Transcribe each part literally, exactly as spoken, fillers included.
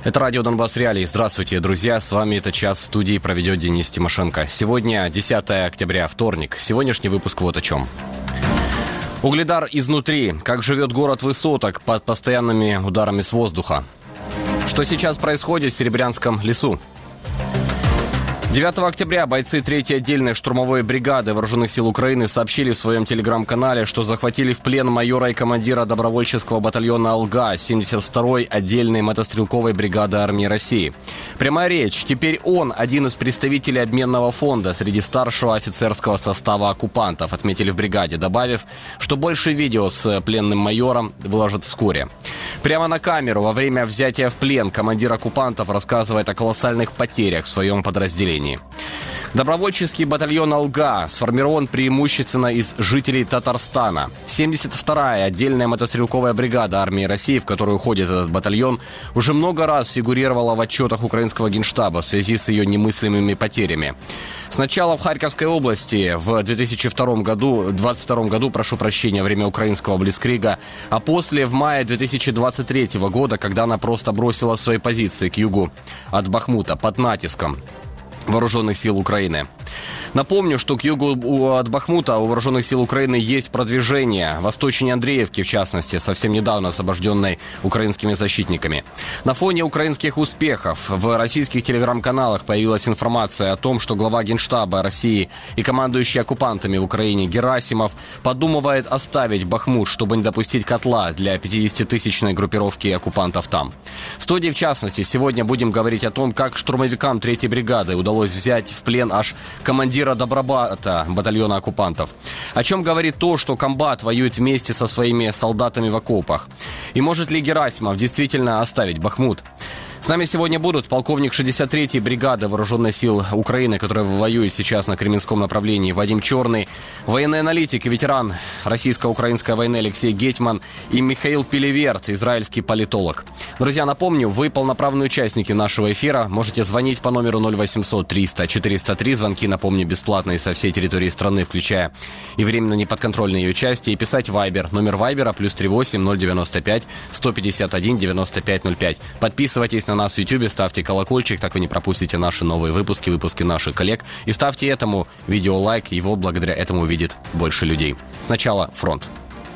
Это радио «Донбасс Реалии». Здравствуйте, друзья. С вами этот час в студии проведет Денис Тимошенко. Сегодня десятое октября, вторник. Сегодняшний выпуск вот о чем. Угледар изнутри. Как живет город высоток под постоянными ударами с воздуха. Что сейчас происходит в Серебрянском лесу? девятого октября бойцы третьей отдельной штурмовой бригады Вооруженных сил Украины сообщили в своем телеграм-канале, что захватили в плен майора и командира добровольческого батальона «Алга» семьдесят второй отдельной мотострелковой бригады армии России. Прямая речь. Теперь он один из представителей обменного фонда среди старшего офицерского состава оккупантов, отметили в бригаде, добавив, что больше видео с пленным майором выложат вскоре. Прямо на камеру во время взятия в плен командир оккупантов рассказывает о колоссальных потерях в своем подразделении. Добровольческий батальон «Алга» сформирован преимущественно из жителей Татарстана. семьдесят вторая отдельная мотострелковая бригада армии России, в которую входит этот батальон, уже много раз фигурировала в отчетах украинского генштаба в связи с ее немыслимыми потерями. Сначала в Харьковской области в две тысячи втором году, двадцать втором году, прошу прощения, время украинского блицкрига, а после в мае две тысячи двадцать третьего года, когда она просто бросила свои позиции к югу от Бахмута под натиском Вооруженных сил Украины. Напомню, что к югу от Бахмута у Вооруженных сил Украины есть продвижение. Восточнее Андреевки, в частности, совсем недавно освобожденной украинскими защитниками. На фоне украинских успехов в российских телеграм-каналах появилась информация о том, что глава Генштаба России и командующий оккупантами в Украине Герасимов подумывает оставить Бахмут, чтобы не допустить котла для пятидесятитысячной группировки оккупантов там. В студии, в частности, сегодня будем говорить о том, как штурмовикам третьей бригады удалось взять в плен аж командира добробата батальона оккупантов. О чем говорит то, что комбат воюет вместе со своими солдатами в окопах. И может ли Герасимов действительно оставить Бахмут? С нами сегодня будут полковник шестьдесят третьей бригады Вооруженных сил Украины, которая воюет сейчас на Кременском направлении, Вадим Черный, военный аналитик и ветеран российско-украинской войны Алексей Гетьман и Михаил Пелеверт, израильский политолог. Друзья, напомню, вы полноправные участники нашего эфира. Можете звонить по номеру ноль восемьсот триста четыреста три. Звонки, напомню, бесплатные со всей территории страны, включая и временно неподконтрольные ее части. И писать Вайбер. Номер Вайбера плюс три восемь ноль девяносто пять сто пятьдесят один девяносто пять ноль пять. Подписывайтесь на нас в Ютубе, ставьте колокольчик, так вы не пропустите наши новые выпуски, выпуски наших коллег. И ставьте этому видео лайк, его благодаря этому увидит больше людей. Сначала фронт.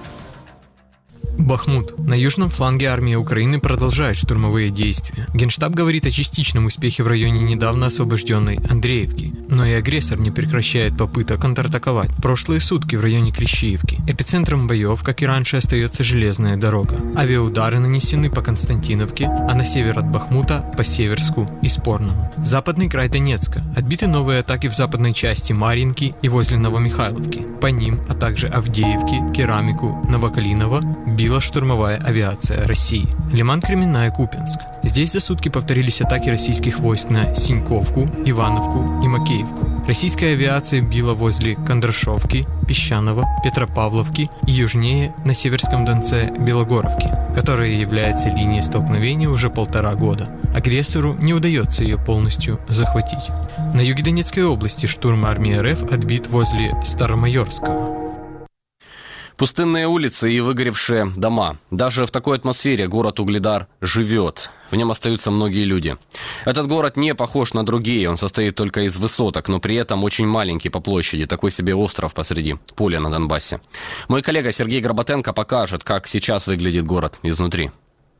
Бахмут. На южном фланге армия Украины продолжает штурмовые действия. Генштаб говорит о частичном успехе в районе недавно освобожденной Андреевки. Но и агрессор не прекращает попыток контратаковать. В прошлые сутки в районе Клещиевки. Эпицентром боев, как и раньше, остается железная дорога. Авиаудары нанесены по Константиновке, а на север от Бахмута по Северску и Спорному. Западный край Донецка. Отбиты новые атаки в западной части Марьинки и возле Новомихайловки. По ним, а также Авдеевки, Керамику, Новокалиново била штурмовая авиация России. Лиман, Кременная, Купянск. Здесь за сутки повторились атаки российских войск на Синьковку, Ивановку и Макеевку. Российская авиация била возле Кондрашовки, Песчаного, Петропавловки и южнее на Северском Донце Белогоровки, которая является линией столкновения уже полтора года. Агрессору не удается ее полностью захватить. На юге Донецкой области штурм армии РФ отбит возле Старомайорского. Пустынные улицы и выгоревшие дома. Даже в такой атмосфере город Угледар живет. В нем остаются многие люди. Этот город не похож на другие. Он состоит только из высоток, но при этом очень маленький по площади. Такой себе остров посреди поля на Донбассе. Мой коллега Сергей Горбатенко покажет, как сейчас выглядит город изнутри.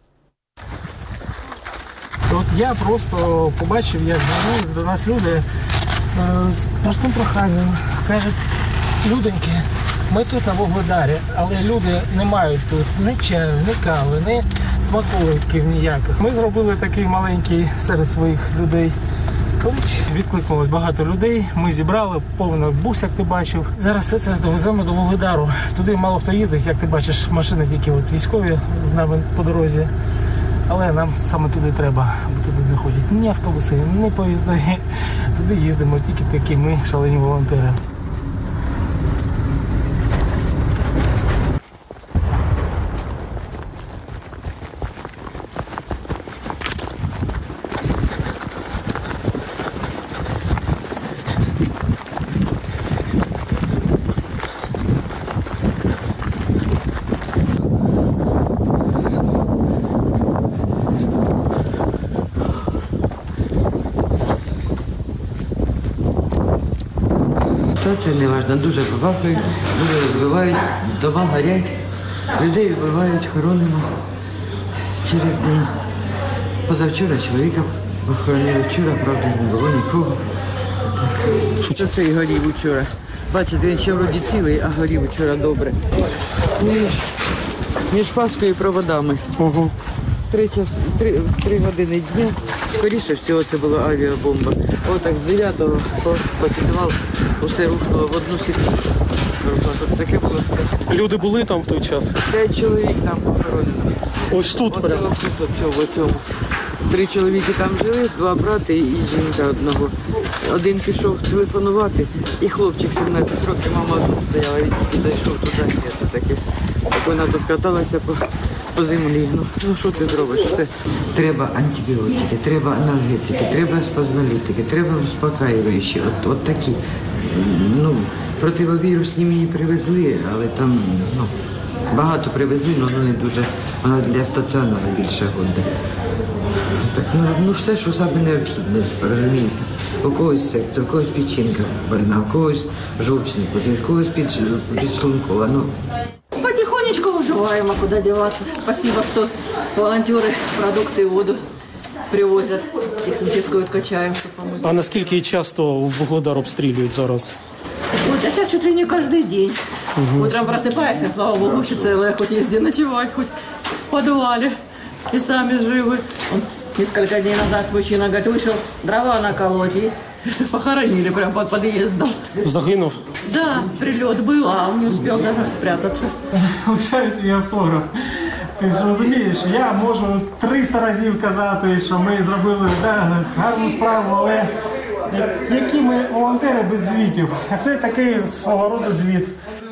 От я просто побачив, як звернулись до нас люди з простим проханням. Кажуть, людоньки, ми тут на Вугледарі, але люди не мають тут ні чаю, ні кави, ні смаколиків ніяких. Ми зробили такий маленький серед своїх людей клич. Відкликнулось багато людей, ми зібрали, повно бус, як ти бачив. Зараз все це довеземо до Вугледару. Туди мало хто їздить, як ти бачиш, машини тільки от військові з нами по дорозі. Але нам саме туди треба, бо туди не ходять ні автобуси, ні поїзди. Туди їздимо тільки такі ми, шалені волонтери. ситуація неважна. Дуже побахують, дуже розбивають, дома горять, людей вбивають, хоронимо через день. Позавчора чоловіка похоронили, вчора, правда, не було нікого. Так. Це і горів вчора. Бачите, він ще вроді цілий, а горів вчора добре. Між, між Паскою і проводами. Угу. Три, час, три, три години дня. Скоріше всього це була авіабомба. Отак з дев'ятого по, по підвал усе рухнуло в одну секунду. Ось таке було страшно. Люди були там в той час? П'ять чоловік там похоронено. Ось тут Оце прямо? Тут, оцьому, оцьому. Три чоловіки там жили, два брати і жінка одного. Один пішов телефонувати, і хлопчик сімнадцять років, мама тут стояла, він тільки зайшов туди. Це таке. Так вона тут каталася по, по землі. Ну, ну що ти зробиш? Все. Треба антибіотики, треба анальгетики, треба спазмолітики, треба успокаюючі. От, от такі. Ну, противовірусні мені привезли, але там ну, багато привезли, але воно не дуже, воно для стаціонару більше годин. Так, ну, ну все, що саме необхідне, розумієте. У когось серце, у когось печінка больна, у когось жовчник, у когось підшлункова. Ну. Потихонечку выживаем, а куда деваться. Спасибо, что волонтеры продукты и воду привозят. Техническую откачаем, чтобы помыть. А наскільки часто Вугледар обстрілюють зараз? Вот, а сейчас чуть ли не каждый день. Угу. Утром просыпаешься, слава богу, еще целая, хоть есть где ночевать, хоть в подвале. И сами живы. Он несколько дней назад мужчина, говорит, вышел дрова наколоть и похоронили прямо под подъездом. Загинув? Да, прилет был, а он не успел даже спрятаться. Лишаю свій автограф. Ти ж розумієш, я можу триста разів казати, що ми зробили да, гарну справу, але які ми волонтери без звітів. А це такий свого роду звіт.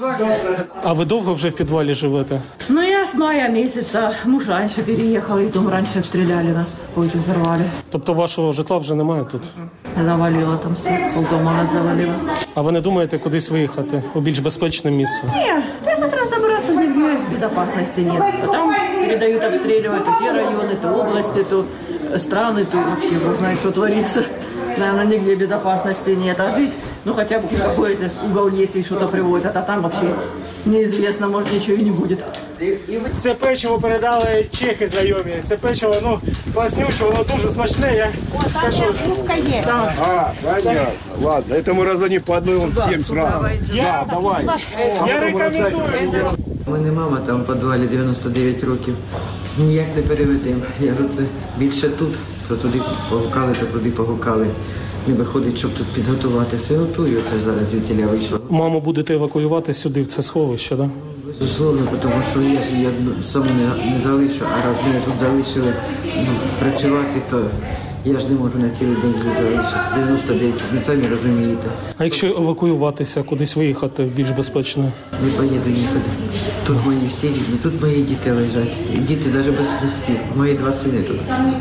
А ви довго вже в підвалі живете? Ну, я с мая месяца. Муж раньше переехал, и дом раньше обстреляли нас, позже взорвали. Тобто вашого житла вже немає тут? Завалило там все, полдома нас завалило. А ви не думаєте кудись виїхати у більш безпечне місце? Нет, ты завтра собраться нигде безопасности нет. А там передают обстреливать то те районы, то области, то страны, то вообще бог знает, что творится. Наверное, нигде безопасности нет. А жить, ну хотя бы какой-то угол есть и что-то привозят, а там вообще неизвестно, может ничего и не будет. Це печиво передали чехи знайомі. Це печиво, ну, класнюче, воно дуже смачне. Я кажу, А, понятно. Ладно, это мы раздаем по одной вам всем сразу. Я, Да, давай. я рекомендую. У мене мама там в підвалі дев'яносто дев'ять років. Ніяк не переведемо. Я говорю, це більше тут, то туди погукали, то туди погукали. Не виходить, щоб тут підготувати. Все готую, це ж зараз звідсіля вийшло. Маму будете евакуювати сюди, в це сховище, так? Да? Безусловно, тому що я ж я сам не, не залишу, а раз мене тут залишили ну, працювати, то я ж не можу на цілий день залишити. дев'яносто дев'ять, ви самі розумієте. А якщо евакуюватися, кудись виїхати в більш безпечне? Не поїду нікуди. Тут мої всі рідні, тут мої діти лежать. Діти навіть без хрестів. Мої два сини тут.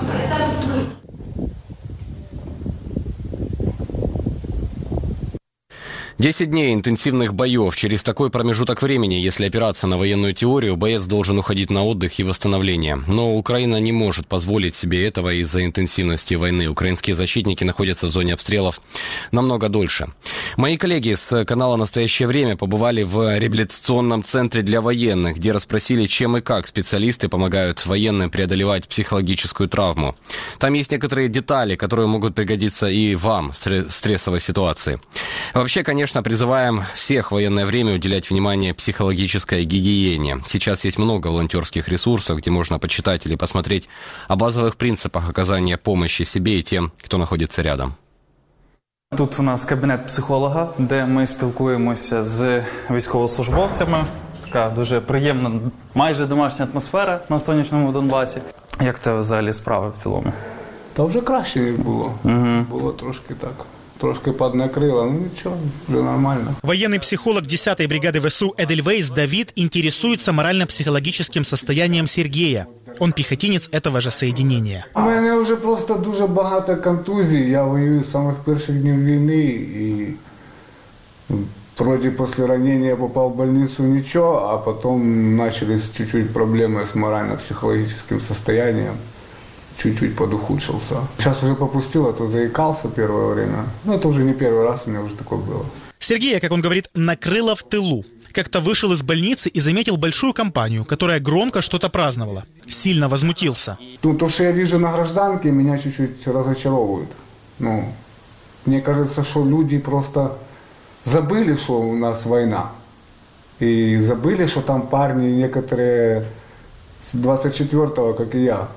Десять дней интенсивных боев. Через такой промежуток времени, если опираться на военную теорию, боец должен уходить на отдых и восстановление. Но Украина не может позволить себе этого из-за интенсивности войны. Украинские защитники находятся в зоне обстрелов намного дольше. Мои коллеги с канала «Настоящее время» побывали в реабилитационном центре для военных, где расспросили, чем и как специалисты помогают военным преодолевать психологическую травму. Там есть некоторые детали, которые могут пригодиться и вам в стрессовой ситуации. Вообще, конечно, Конечно, призываем всех в военное время уделять внимание психологической гигиене. Сейчас есть много волонтерских ресурсов, где можно почитать или посмотреть о базовых принципах оказания помощи себе и тем, кто находится рядом. Тут у нас кабінет психолога, де ми спілкуємося з військовослужбовцями. Така дуже приємна, майже домашня атмосфера на сонячному Донбасі. Як тебе взагалі справи в цілому? Та вже краще було. Угу. Було трошки так. Трошки поднакрыло, ну ничего, уже нормально. Военный психолог десятой бригады ВСУ Эдельвейс Давид интересуется морально-психологическим состоянием Сергея. Он пехотинец этого же соединения. У мене вже просто дуже багато контузій. Я воюю з самих перших днів війни і вроде после ранения я попал в больницу ничего, а потом начались чуть-чуть проблемы с морально-психологическим состоянием. Чуть-чуть подухудшился. Сейчас уже попустило, то заикался первое время. Ну, это уже не первый раз у меня уже такое было. Сергея, как он говорит, накрыло в тылу. Как-то вышел из больницы и заметил большую компанию, которая громко что-то праздновала. Сильно возмутился. Ну, то, что я вижу на гражданке, меня чуть-чуть разочаровывает. Ну, мне кажется, что люди просто забыли, что у нас война. И забыли, что там парни некоторые с двадцать четвёртого, как и я.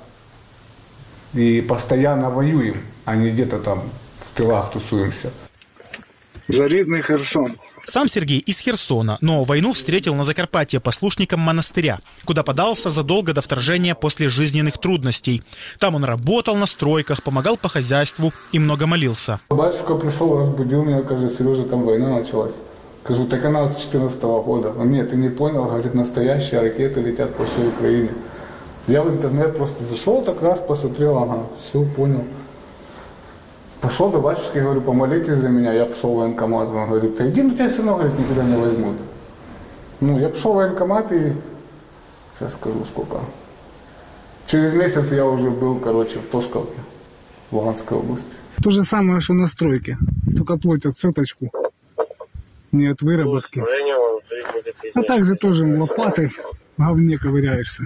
И постоянно воюем, а не где-то там в тылах тусуемся. Заридный Херсон. Сам Сергей из Херсона, но войну встретил на Закарпатье послушником монастыря, куда подался задолго до вторжения после жизненных трудностей. Там он работал на стройках, помогал по хозяйству и много молился. Батюшка пришел, разбудил меня, говорит: Сережа, там война началась. Скажу: так она с четырнадцатого года. Он: нет, ты не понял, говорит, настоящие ракеты летят по всей Украине. Я в интернет просто зашел, так раз посмотрел, ага, все, понял. Пошел до батюшки, говорю: помолитесь за меня. Я пошел в военкомат. Он говорит: ты иди, ну тебя все равно, говорит, никуда не возьмут. Ну, я пошел в военкомат и, сейчас скажу сколько. Через месяц я уже был, короче, в Тошковке, в Луганской области. То же самое, что на стройке, только платят соточку, не от выработки. А также тоже лопатой в говне ковыряешься.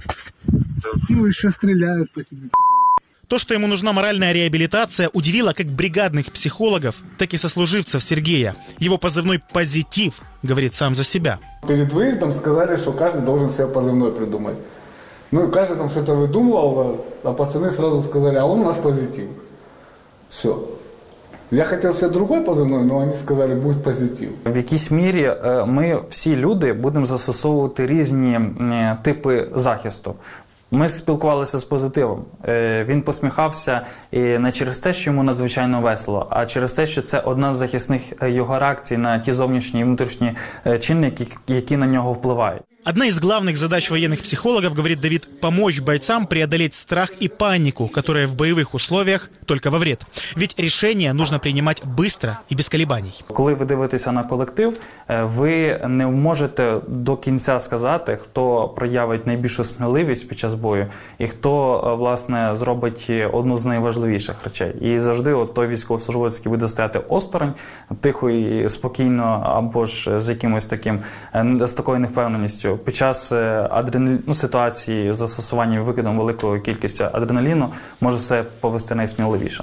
Ну, еще стреляют по тебе. То, что ему нужна моральная реабилитация, удивило как бригадных психологов, так и сослуживцев Сергея. Его позывной «Позитив» говорит сам за себя. Перед выездом сказали, что каждый должен себе позывной придумать. Ну и каждый там что-то выдумывал, а пацаны сразу сказали: а он у нас «Позитив». Все. Я хотів все другой позивной, але вони сказали: будь позитив. В якійсь мірі ми всі люди будемо застосовувати різні типи захисту. Ми спілкувалися з позитивом. Він посміхався і не через те, що йому надзвичайно весело, а через те, що це одна з захисних його реакцій на ті зовнішні і внутрішні чинники, які на нього впливають. Одна из главных задач военных психологов, говорит Давид, помочь бойцам преодолеть страх и панику, которые в боевых условиях только во вред. Ведь решения нужно принимать быстро и без колебаний. Коли ви дивитеся на колектив, ви не можете до кінця сказати, хто проявить найбільшу сміливість під час бою і хто, власне, зробить одну з найважливіших речей. І завжди от той військовослужбовець, який буде стояти осторонь, тихо і спокійно, або ж з якимось таким, з такою невпевненістю, під час адреналіну, ну, ситуації з застосуванням викидом великої кількості адреналіну може себе повести найсміливіше.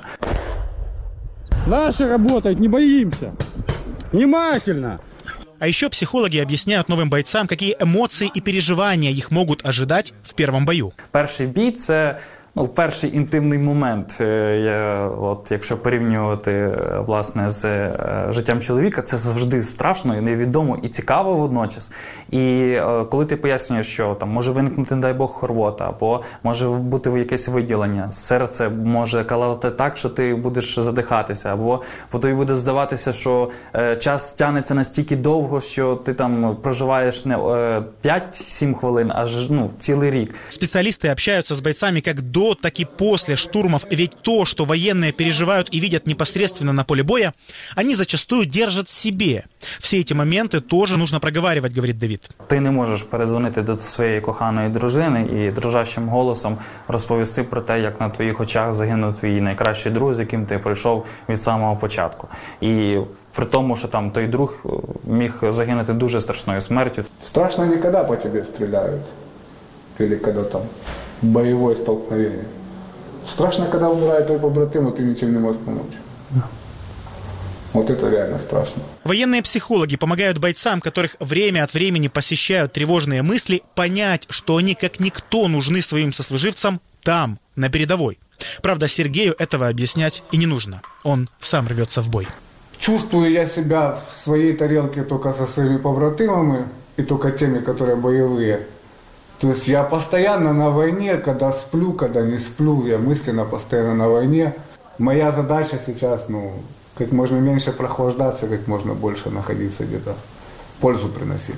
Наши работают, не боимся. Внимательно. А еще психологи объясняют новым бойцам, какие эмоции и переживания их могут ожидать в первом бою. Перший бій – це ну, перший інтимний момент. Я, от, якщо порівнювати, власне, з життям чоловіка, це завжди страшно, і невідомо, і цікаво водночас. І коли ти пояснюєш, що там може виникнути, не дай Бог, хорвота, або може бути якесь виділення, серце може калати так, що ти будеш задихатися, або тобі буде здаватися, що час тягнеться настільки довго, що ти там проживаєш не п'ять-сім хвилин, аж ну, цілий рік. Специалисты общаются с бойцами как до, так и после штурмов, ведь то, что военные переживают и видят непосредственно на поле боя, они зачастую держат в себе. Все эти моменты тоже нужно проговаривать, говорит Давид. Ти не можеш перезвонити до своєї коханої дружини і дрожащим голосом розповісти про те, як на твоїх очах загинув твій найкращий друг, з яким ти пройшов від самого початку. І при тому, що там той друг міг загинути дуже страшною смертю. Страшно не коли по тебе стріляють, или коли там боевое столкновение. Страшно, когда умирает твой побратим, и ты ничем не можешь помочь. Да. Вот это реально страшно. Военные психологи помогают бойцам, которых время от времени посещают тревожные мысли, понять, что они как никто нужны своим сослуживцам там, на передовой. Правда, Сергею этого объяснять и не нужно. Он сам рвется в бой. Чувствую я себя в своей тарелке только со своими побратимами и только теми, которые боевые. То есть я постоянно на войне, когда сплю, когда не сплю, я мысленно постоянно на войне. Моя задача сейчас, ну, как можно меньше прохлаждаться, как можно больше находиться где-то, пользу приносить.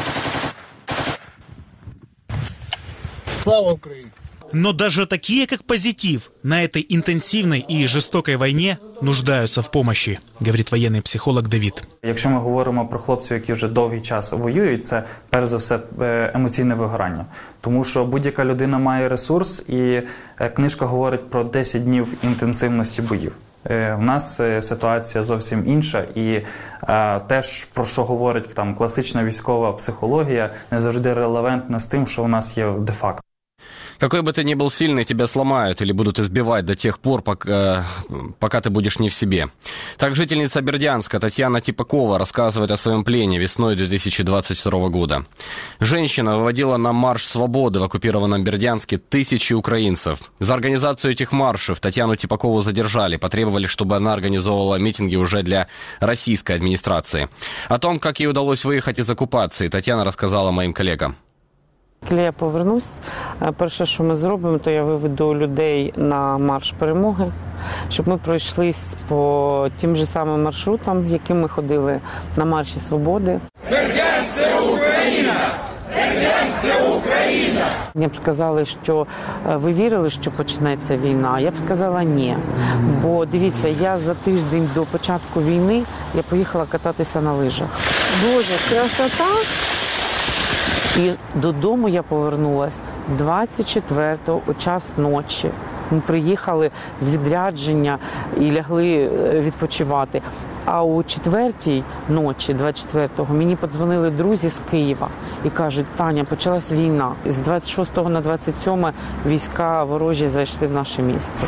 Слава Украине! Но даже такие, как Позитив, на этой интенсивной и жестокой войне нуждаются в помощи, говорит военный психолог Давид. Якщо ми говоримо про хлопців, які вже довгий час воюють, це перш за все емоційне вигорання. Тому що будь-яка людина має ресурс, і книжка говорить про десять днів інтенсивності боїв. В нас ситуація зовсім інша, і е, теж, про що говорить там класична військова психологія, не завжди релевантна з тим, що у нас є де-факто. Какой бы ты ни был сильный, тебя сломают или будут избивать до тех пор, пока, пока ты будешь не в себе. Так жительница Бердянска Татьяна Типакова рассказывает о своем плене весной две тысячи двадцать второго года. Женщина выводила на марш свободы в оккупированном Бердянске тысячи украинцев. За организацию этих маршев Татьяну Типакову задержали, потребовали, чтобы она организовывала митинги уже для российской администрации. О том, как ей удалось выехать из оккупации, Татьяна рассказала моим коллегам. Коли я повернусь, перше, що ми зробимо, то я виведу людей на марш перемоги, щоб ми пройшлись по тим же самим маршрутам, яким ми ходили на марші свободи. Бердянськ – це Україна! Бердянськ – це Україна! Мені б сказали, що ви вірили, що почнеться війна. Я б сказала ні. Бо дивіться, я за тиждень до початку війни я поїхала кататися на лижах. Боже, красота! І додому я повернулася двадцять четвертого о час ночі. Ми приїхали з відрядження і лягли відпочивати. А о четвертій ночі, двадцять четвертого, мені подзвонили друзі з Києва і кажуть: Таня, почалась війна. З двадцять шостого на двадцять сьоме війська ворожі зайшли в наше місто.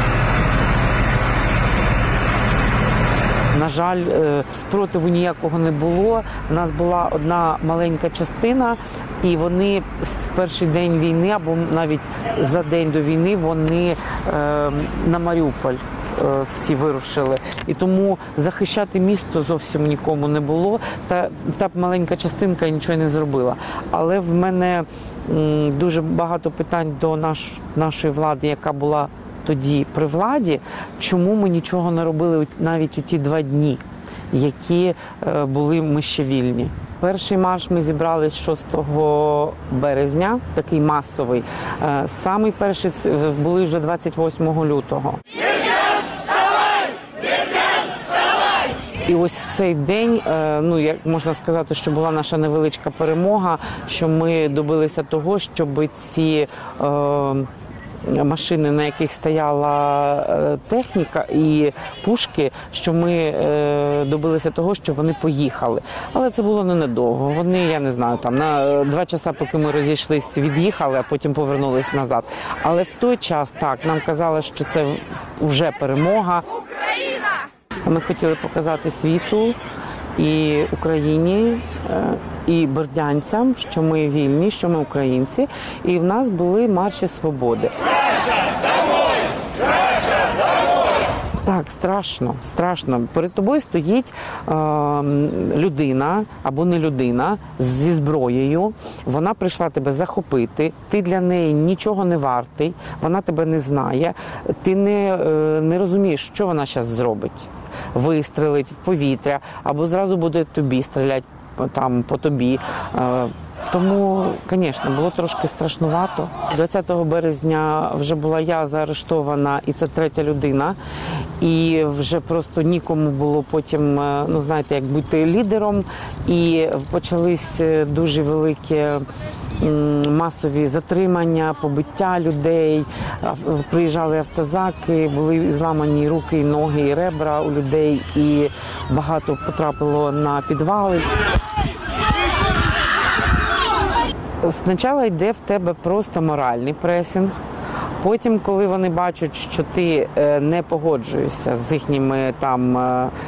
На жаль, спротиву ніякого не було. У нас була одна маленька частина, і вони в перший день війни, або навіть за день до війни, вони е, на Маріуполь е, всі вирушили. І тому захищати місто зовсім нікому не було. Та, та маленька частинка нічого не зробила. Але в мене м, дуже багато питань до наш, нашої влади, яка була тоді при владі, чому ми нічого не робили навіть у ті два дні, які е, були ми ще вільні. Перший марш ми зібрали шостого березня, такий масовий. Е, самий перший були вже двадцять восьмого лютого. Бердянськ, вставай! Бердянськ, вставай! І ось в цей день, е, ну, як можна сказати, що була наша невеличка перемога, що ми добилися того, щоб ці е, машини, на яких стояла техніка і пушки, що ми добилися того, що вони поїхали. Але це було ненадовго. Вони, я не знаю, там на два часа, поки ми розійшлись, від'їхали, а потім повернулись назад. Але в той час, так, нам казали, що це вже перемога. Україна! Ми хотіли показати світу і Україні, і бердянцям, що ми вільні, що ми українці. І в нас були марші свободи. Так, страшно, страшно. Перед тобою стоїть е, людина або не людина зі зброєю. Вона прийшла тебе захопити, ти для неї нічого не вартий, вона тебе не знає, ти не, е, не розумієш, що вона зараз зробить. Вистрелить в повітря, або зразу буде тобі стріляти там, по тобі. Тому, звісно, було трошки страшнувато. двадцятого березня вже була я заарештована, і це третя людина. І вже просто нікому було потім, ну, знаєте, як бути лідером. І почались дуже великі масові затримання, побиття людей, приїжджали автозаки, були зламані руки, ноги і ребра у людей, і багато потрапило на підвали. Спочатку йде в тебе просто моральний пресинг, потім, коли вони бачать, що ти не погоджуєшся з їхніми там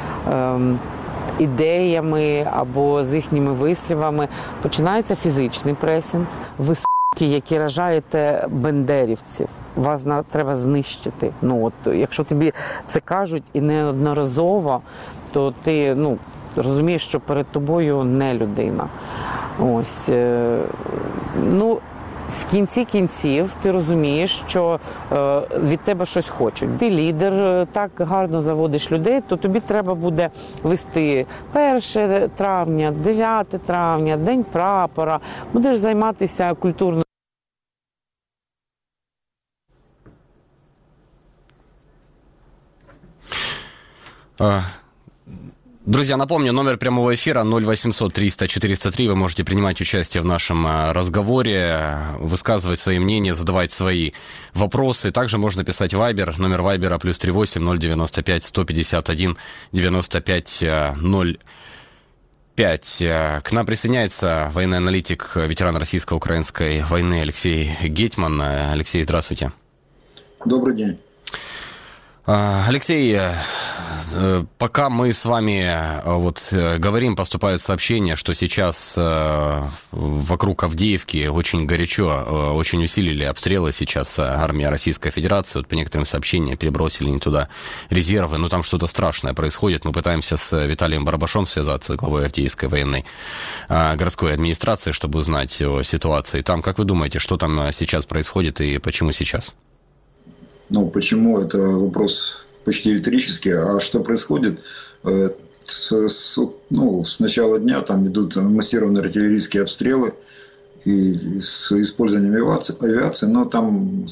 ідеями або з їхніми вислівами, починається фізичний пресинг. Ви с**ки, які ражаєте бендерівців, вас на, треба знищити. Ну, от, якщо тобі це кажуть і неодноразово, то ти, ну, розумієш, що перед тобою не людина. Ось, е, ну, в кінці кінців ти розумієш, що е, від тебе щось хочуть. Ти лідер, так гарно заводиш людей, то тобі треба буде вести перше травня, дев'яте травня, День прапора, будеш займатися культурною. А... Друзья, напомню, номер прямого эфира ноль восемьсот триста четыреста три. Вы можете принимать участие в нашем разговоре, высказывать свои мнения, задавать свои вопросы. Также можно писать Viber. Номер Viber плюс три восемь ноль девяносто пять сто пятьдесят один девяносто пять ноль пять. К нам присоединяется военный аналитик, ветеран российско-украинской войны Алексей Гетьман. Алексей, здравствуйте. Добрый день. Алексей, пока мы с вами вот говорим, поступают сообщения, что сейчас вокруг Авдеевки очень горячо, очень усилили обстрелы сейчас армия Российской Федерации. Вот по некоторым сообщениям перебросили не туда резервы, но там что-то страшное происходит. Мы пытаемся с Виталием Барабашом связаться, главой Авдеевской военной городской администрации, чтобы узнать о ситуации там. Как вы думаете, что там сейчас происходит и почему сейчас? Ну, почему? Это вопрос почти риторический. А что происходит? С, с, ну, с начала дня там идут массированные артиллерийские обстрелы и с использованием авиации, авиации но там,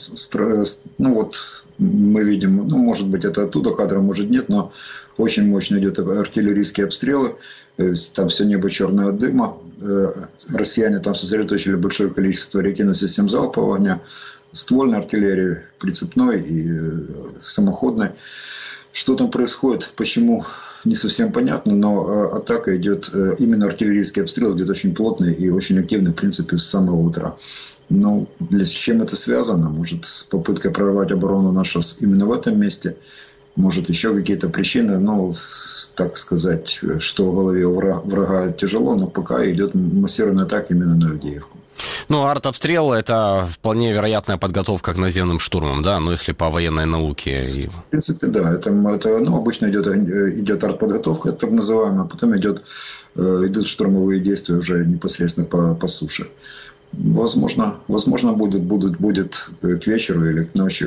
ну вот, мы видим, ну, может быть, это оттуда кадра, может, нет, но очень мощно идет артиллерийские обстрелы. Там все небо черного дыма. Россияне там сосредоточили большое количество реактивных систем залпового огня, ствольной артиллерии, прицепной и самоходной. Что там происходит, почему, не совсем понятно, но атака идет, именно артиллерийский обстрел идет очень плотный и очень активный, в принципе, с самого утра. Но для, с чем это связано? Может, с попыткой прорвать оборону нашу именно в этом месте? Может, еще какие-то причины? Ну, так сказать, что в голове у врага, врага тяжело, но пока идет массированная атака именно на Авдеевку. Ну, артобстрел – это вполне вероятная подготовка к наземным штурмам, да, но если по военной науке. В принципе, да. Это, это ну, обычно идет, идет артподготовка, так называемая, а потом идет, идут штурмовые действия уже непосредственно по, по суше. Возможно, возможно будет, будет, будет к вечеру или к ночи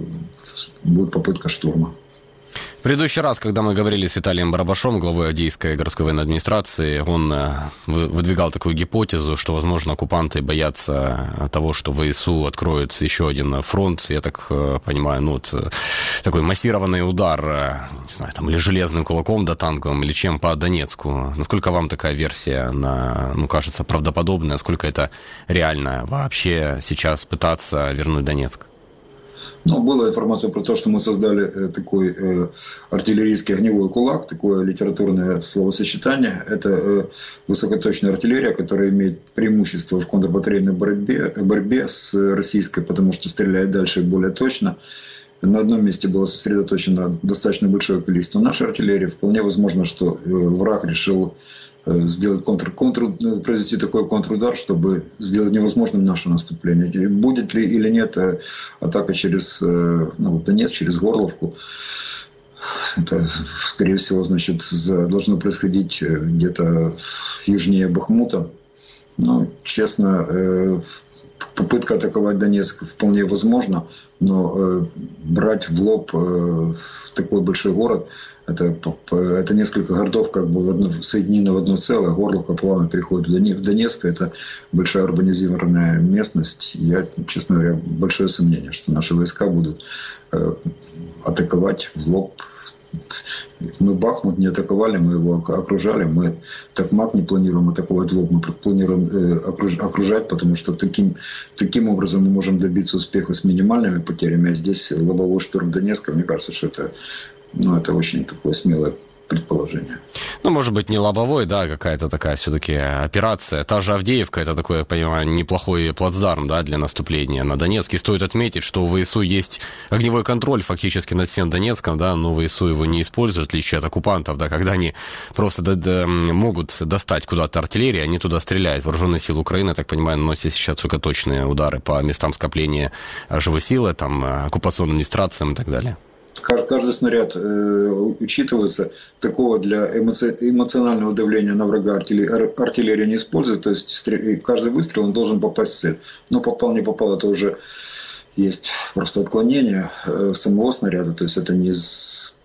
будет попытка штурма. В предыдущий раз, когда мы говорили с Виталием Барабашом, главой Авдеевской городской военной администрации, он выдвигал такую гипотезу, что, возможно, оккупанты боятся того, что ВСУ откроет еще один фронт, я так понимаю, ну, вот такой массированный удар, не знаю, там, или железным кулаком, да, танковым, или чем по Донецку. Насколько вам такая версия, на, ну, кажется, правдоподобная, насколько это реально вообще сейчас пытаться вернуть Донецк? Ну, была информация про то, что мы создали такой э, артиллерийский огневой кулак, такое литературное словосочетание. Это э, высокоточная артиллерия, которая имеет преимущество в контрбатарейной борьбе, борьбе с российской, потому что стреляет дальше и более точно. На одном месте было сосредоточено достаточно большое количество нашей артиллерии. Вполне возможно, что э, враг решил сделать контр, контр, произвести такой контрудар, чтобы сделать невозможным наше наступление. Будет ли или нет атака через, ну, Донецк, через Горловку, это, скорее всего, значит, должно происходить где-то южнее Бахмута. Но, честно, попытка атаковать Донецк вполне возможна, но брать в лоб такой большой город, Это, это несколько городов как бы в одно, соединены в одно целое. Горловка плавно переходит в Донецк. Это большая урбанизированная местность. Я, честно говоря, большое сомнение, что наши войска будут э, атаковать в лоб. Мы Бахмут не атаковали, мы его окружали. Мы Токмак не планируем атаковать в лоб, мы планируем э, окружать, потому что таким, таким образом мы можем добиться успеха с минимальными потерями. А здесь лобовой штурм Донецка, мне кажется, что это... Ну, это очень такое смелое предположение. Ну, может быть, не лобовой, да, какая-то такая все-таки операция. Та же Авдеевка, это такой, я понимаю, неплохой плацдарм, да, для наступления на Донецк. И стоит отметить, что у ВСУ есть огневой контроль фактически над всем Донецком, да, но ВСУ его не используют, в отличие от оккупантов, да, когда они просто до, до, могут достать куда-то артиллерию, они туда стреляют. Вооруженные силы Украины, так понимаю, наносят сейчас только точные удары по местам скопления живой силы, там, оккупационным администрациям и так далее. Каждый снаряд э, учитывается. Такого для эмоци... эмоционального давления на врага артиллерия, артиллерия не использует. То есть стрел... каждый выстрел он должен попасть в цель. Но попал, не попал, это уже есть просто отклонение э, самого снаряда. То есть это не из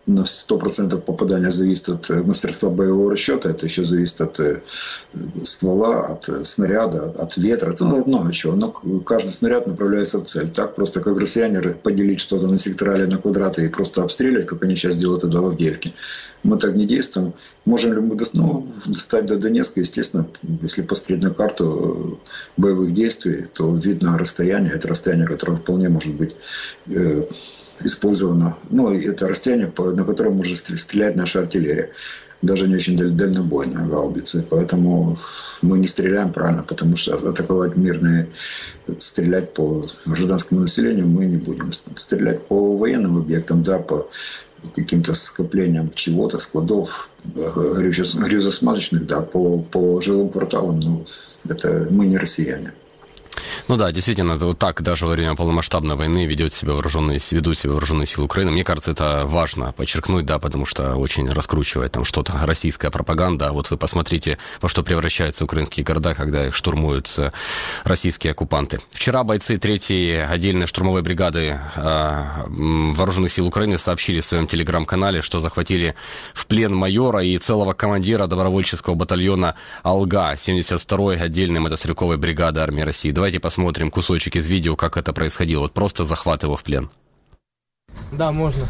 на сто процентов попадания зависит от мастерства боевого расчета, это еще зависит от ствола, от снаряда, от ветра, это ну, много чего. Но каждый снаряд направляется в цель. Так просто как россияне поделить что-то на сектора или на квадраты и просто обстрелять, как они сейчас делают это в Авдеевке. Мы так не действуем. Можем ли мы ну, достать до Донецка? Естественно, если посмотреть на карту боевых действий, то видно расстояние. Это расстояние, которое вполне может быть э, использовано. Ну, это расстояние, на котором может стрелять наша артиллерия. Даже не очень дальнобойная гаубицы. Поэтому мы не стреляем правильно, потому что атаковать мирные, стрелять по гражданскому населению мы не будем. Стрелять по военным объектам, да, по каким-то скоплениям чего-то, складов, грязосмазочных, да, по, по жилым кварталам, ну, это мы не россияне. Ну да, действительно, вот так даже во время полномасштабной войны ведет себя вооруженные, ведут себя вооруженные силы Украины. Мне кажется, это важно подчеркнуть, да, потому что очень раскручивает там что-то российская пропаганда. Вот вы посмотрите, во что превращаются украинские города, когда их штурмуют российские оккупанты. Вчера бойцы третьей отдельной штурмовой бригады э, вооруженных сил Украины сообщили в своем телеграм-канале, что захватили в плен майора и целого командира добровольческого батальона «Алга» семьдесят второй отдельной мотострелковой бригады армии России. Давайте посмотрим кусочек из видео, как это происходило. Вот просто захват его в плен. Да, можно.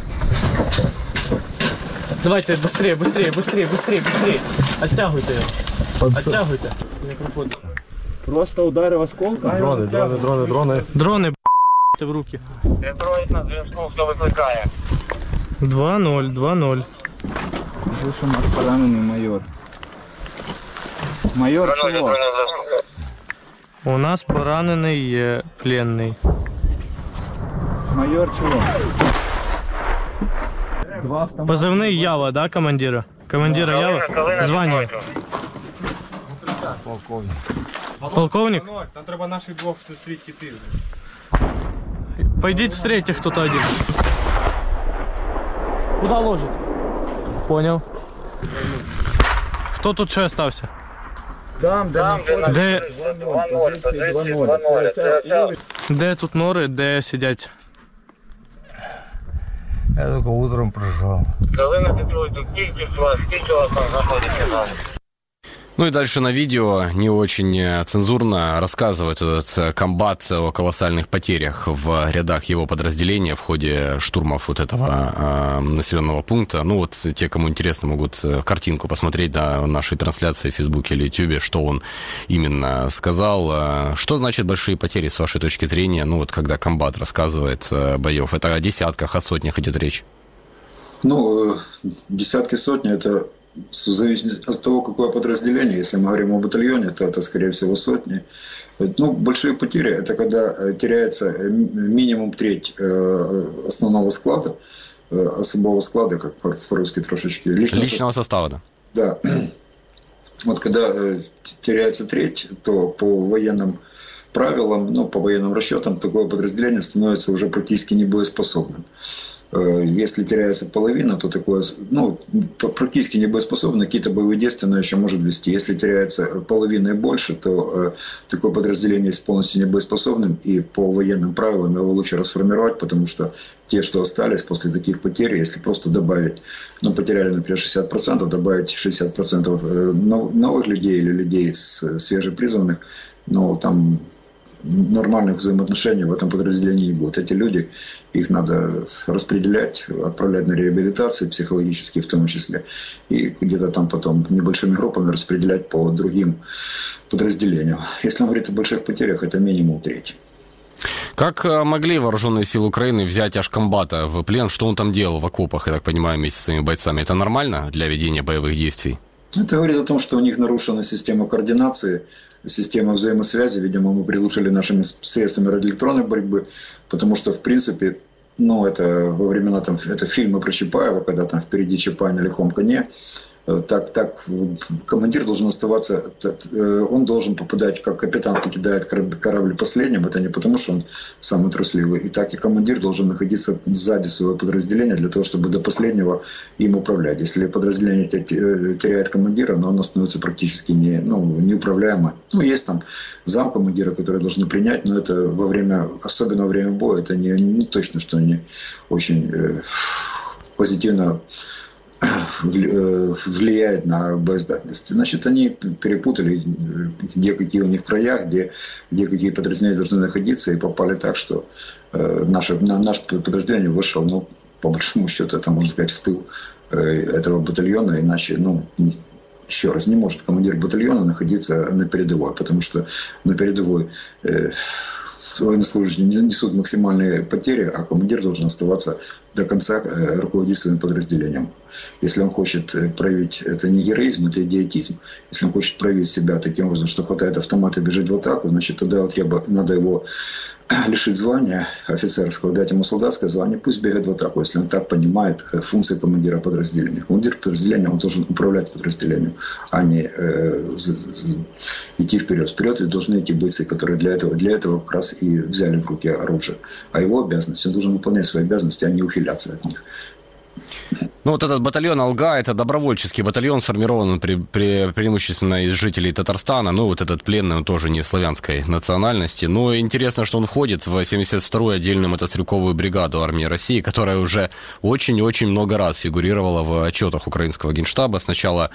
Давайте быстрее, быстрее, быстрее, быстрее, быстрее. Оттягивайте его. Оттягивайте. Микрофон. Просто ударив осколком. Дрони, дрони, дрони, дрони. Дрони, б***ь, в руки. Дроїд на зв'язку, хто викликає. два ноль, два ноль. Вийшов наш поранений майор. Майор чого? У нас поранений є пленний. Майор чого? Позивний Ява, да, командира? Командира Ява? Звання? Полковник. Полковник? Там треба наших двох зустріти типів. Пойдіть встрейте хто-то один. Куда ложить? Понял. Хто тут ще остався? Там, де Де? два ноль. Де тут нори, де сидять? Я тільки утром прийшов. Галина Петрович, тут кількість вас, скільки вас там знаходиться зараз? Ну и дальше на видео не очень цензурно рассказывает этот комбат о колоссальных потерях в рядах его подразделения в ходе штурмов вот этого э, населенного пункта. Ну вот те, кому интересно, могут картинку посмотреть на нашей трансляции в Фейсбуке или Ютубе, что он именно сказал. Что значит большие потери с вашей точки зрения? Ну вот когда комбат рассказывает о боев, это о десятках, о сотнях идет речь? Ну, десятки, сотни – это... Зависит от того, какое подразделение. Если мы говорим о батальоне, то это, скорее всего, сотни. Ну, большие потери – это когда теряется минимум треть основного склада, особого склада, как по-русски трошечки. Личного, личного состава, да. Да. Вот когда теряется треть, то по военным правилам, ну, по военным расчетам, такое подразделение становится уже практически небоеспособным. Если теряется половина, то такое, ну, практически небоеспособно, какие-то боевые действия оно еще может вести. Если теряется половина и больше, то э, такое подразделение есть полностью небоеспособным, и по военным правилам его лучше расформировать, потому что те, что остались после таких потерь, если просто добавить, ну, потеряли, например, шестьдесят процентов, добавить шестьдесят процентов новых людей или людей свежепризванных, ну, там... нормальных взаимоотношений в этом подразделении не будет. Эти люди, их надо распределять, отправлять на реабилитацию, психологически в том числе, и где-то там потом небольшими группами распределять по другим подразделениям. Если он говорит о больших потерях, это минимум треть. Как могли вооруженные силы Украины взять аж комбата в плен? Что он там делал в окопах, я так понимаю, вместе со своими бойцами? Это нормально для ведения боевых действий? Это говорит о том, что у них нарушена система координации, система взаимосвязи. Видимо, мы приглушили нашими средствами радиоэлектронной борьбы, потому что, в принципе, ну, это во времена, там, это фильмы про Чапаева, когда там впереди Чапай на лихом коне. Так, так, командир должен оставаться, он должен попадать, как капитан покидает корабль последним, это не потому, что он самый трусливый, и так и командир должен находиться сзади своего подразделения для того, чтобы до последнего им управлять. Если подразделение теряет командира, но оно становится практически не, ну, неуправляемо. Ну, есть там зам командира, который должны принять, но это во время, особенно во время боя, это не, не точно, что они очень... позитивно влияет на боездатность. Значит, они перепутали, где какие у них края, где, где какие подразделения должны находиться, и попали так, что э, наше, на, наше подразделение вышло, ну, по большому счету, это, можно сказать, в тыл э, этого батальона, иначе, ну, еще раз, не может командир батальона находиться на передовой, потому что на передовой э, военнослужащие несут максимальные потери, а командир должен оставаться до конца э, руководить своим подразделением. Если он хочет проявить, это не героизм, это идиотизм. Если он хочет проявить себя таким образом, что хватает автомата и бежит в атаку, значит, тогда треба, надо его лишить звания офицерского, дать ему солдатское звание, пусть бегает в атаку, если он так понимает функции командира подразделения. Командир подразделения, он должен управлять подразделением, а не э, идти вперед. Вперед и должны идти бойцы, которые для этого, для этого как раз и взяли в руки оружие. А его обязанность, он должен выполнять свои обязанности, а не ухиляться от них. Ну, вот этот батальон «Алга» — это добровольческий батальон, сформирован при, при, преимущественно из жителей Татарстана. Ну, вот этот пленный, он тоже не славянской национальности. Но интересно, что он входит в семьдесят вторую отдельную мотострелковую бригаду армии России, которая уже очень-очень много раз фигурировала в отчетах украинского генштаба. Сначала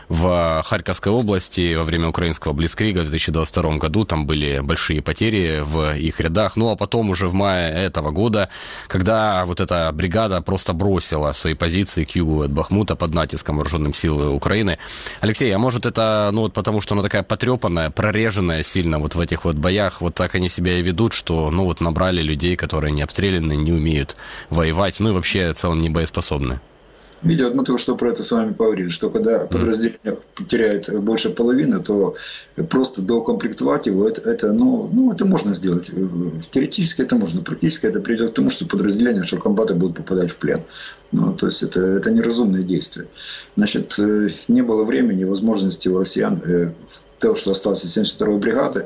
в Харьковской области во время украинского блицкрига в две тысячи двадцать втором году. Там были большие потери в их рядах. Ну, а потом уже в мае этого года, когда вот эта бригада просто бросила свои позиции к югу от Бахмута под натиском вооруженных сил Украины. Алексей, а может это, ну вот потому что она такая потрепанная, прореженная сильно вот в этих вот боях, вот так они себя и ведут, что, ну вот набрали людей, которые не обстреляны, не умеют воевать, ну и вообще в целом не боеспособны? Видео, мы только что про это с вами поговорили, что когда подразделение теряет больше половины, то просто доукомплектовать его, это, это, ну, ну, это можно сделать. Теоретически это можно, практически это приведет к тому, что подразделения, что комбаты будут попадать в плен. Ну, то есть это, это неразумные действия. Значит, не было времени, возможности у россиян, того, что осталось из семьдесят второй бригады,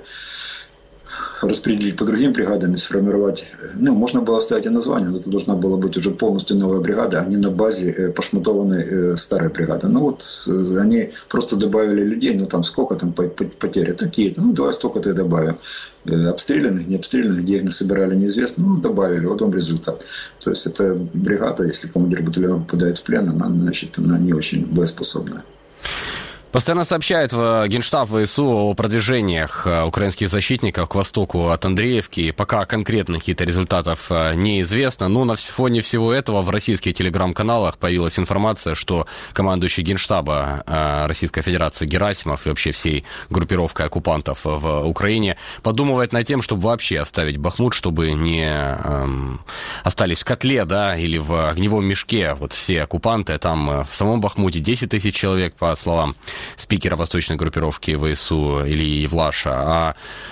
распределить по другим бригадам, сформировать. Ну, можно было оставить и название, но это должна была быть уже полностью новая бригада, а не на базе пошматованной старой бригады. Ну вот они просто добавили людей, ну там сколько там потери такие-то, ну давай столько-то и добавим. Обстрелянных, не обстрелянных, где их насобирали, неизвестно, ну добавили, вот он результат. То есть эта бригада, если командир батальона попадает в плен, она, значит, она не очень боеспособная. Постоянно сообщают в Генштаб ВСУ о продвижениях украинских защитников к востоку от Андреевки. Пока конкретных каких-то результатов неизвестно. Но на фоне всего этого в российских телеграм-каналах появилась информация, что командующий Генштаба Российской Федерации Герасимов и вообще всей группировкой оккупантов в Украине подумывает над тем, чтобы вообще оставить Бахмут, чтобы не эм, остались в котле, да, или в огневом мешке вот все оккупанты. Там в самом Бахмуте десять тысяч человек, по словам спикера восточной группировки ВСУ Ильи Евлаша, а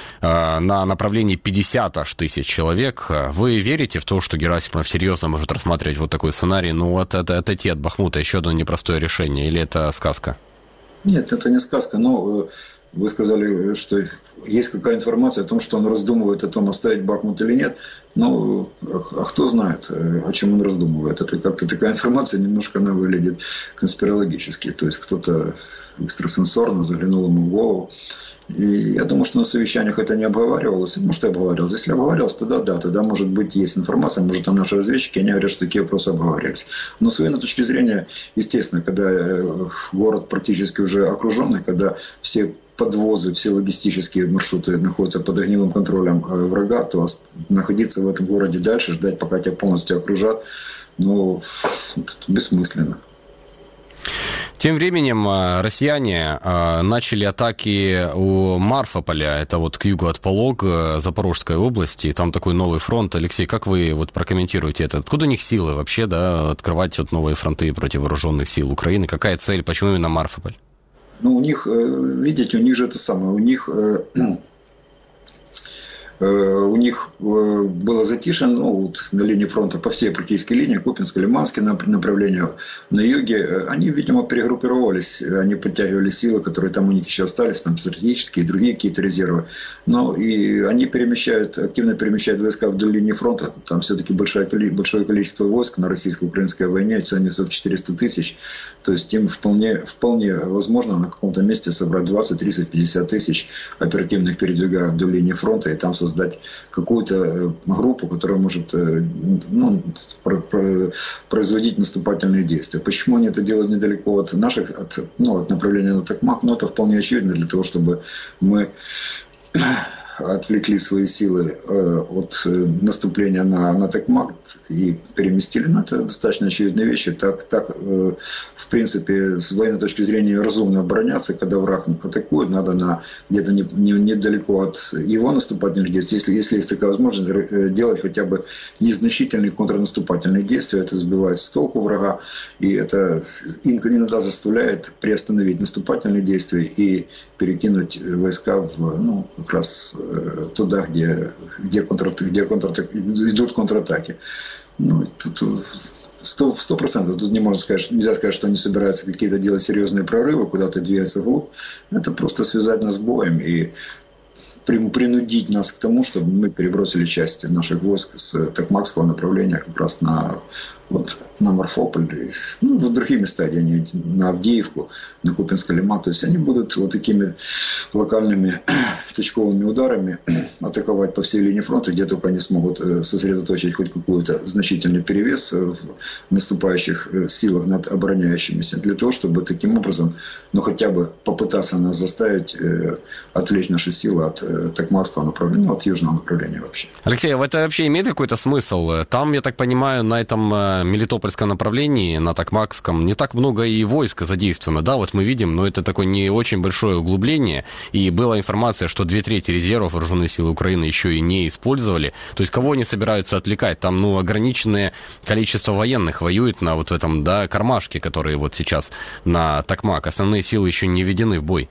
э, на направлении пятьдесят аж тысяч человек. Вы верите в то, что Герасимов серьезно может рассматривать вот такой сценарий? Ну, вот это, отойти от Бахмута еще одно непростое решение, или это сказка? Нет, это не сказка, но вы сказали, что есть какая информация о том, что он раздумывает о том, оставить Бахмут или нет. Ну, а кто знает, о чем он раздумывает. Это как-то такая информация, немножко она выглядит конспирологически. То есть кто-то экстрасенсорно заглянул ему в голову. И я думаю, что на совещаниях это не обговаривалось. Может, и обговаривалось. Если обговаривалось, тогда да, тогда, может быть, есть информация, может, там наши разведчики, они говорят, что такие вопросы обговаривались. Но с военной точки зрения, естественно, когда город практически уже окруженный, когда все подвозы, все логистические маршруты находятся под огневым контролем врага, то находиться в этом городе дальше, ждать, пока тебя полностью окружат, ну, бессмысленно. Тем временем россияне начали атаки у Марфополя, это вот к югу от Полог, Запорожской области, там такой новый фронт. Алексей, как вы вот прокомментируете это? Откуда у них силы вообще, да, открывать вот новые фронты против вооруженных сил Украины? Какая цель? Почему именно Марфополь? Ну, у них, видите, у них же это самое, у них... У них было затишье, ну, вот на линии фронта, по всей практически линии, Купинск, Лиманский направление на юге, они, видимо, перегруппировались, они подтягивали силы, которые там у них еще остались, там стратегические и другие какие-то резервы. Но и они перемещают, активно перемещают войска вдоль линии фронта, там все-таки большое, большое количество войск на российско-украинской войне, ценится в четыреста тысяч, то есть им вполне, вполне возможно на каком-то месте собрать двадцать, тридцать, пятьдесят тысяч оперативных, передвигая вдоль линии фронта и там создать какую-то группу, которая может ну, производить наступательные действия. Почему они это делают недалеко от наших, от, ну, от направления на Токмак? Ну, это вполне очевидно для того, чтобы мы отвлекли свои силы от наступления на, на Токмак и переместили. Ну, это достаточно очевидные вещи. Так, так, в принципе, с военной точки зрения разумно обороняться. Когда враг атакует, надо на, где-то не, не, недалеко от его наступательных действий, если, если есть такая возможность, делать хотя бы незначительные контрнаступательные действия. Это сбивает с толку врага, и это иногда заставляет приостановить наступательные действия и перекинуть войска в, ну, как раз туда, где, где, контр, где контр, идут контратаки. Ну, тут сто процентов. Тут не можно сказать, нельзя сказать, что они собираются какие-то делать серьезные прорывы, куда-то двигаться вглубь. Это просто связать нас с боем и принудить нас к тому, чтобы мы перебросили части наших войск с Токмакского направления как раз на, вот, на Марфополь, ну, в другие места, где они, на Авдеевку, на Купинск-Лиман. То есть они будут вот такими локальными точковыми ударами атаковать по всей линии фронта, где только они смогут сосредоточить хоть какой-то значительный перевес в наступающих силах над обороняющимися, для того, чтобы таким образом, ну, хотя бы попытаться нас заставить э, отвлечь наши силы от э, Токмакского направления, ну, от южного направления вообще. Алексей, а это вообще имеет какой-то смысл? Там, я так понимаю, на этом э, Мелитопольском направлении, на Токмакском, не так много и войск задействовано, да, вот мы видим, но это такое не очень большое углубление, и была информация, что две трети резервов вооруженные силы Украины еще и не использовали. То есть кого они собираются отвлекать? Там, ну, ограниченное количество военных воюет на вот этом, да, кармашке, которые вот сейчас на Токмак. Основные силы еще не введены в бой.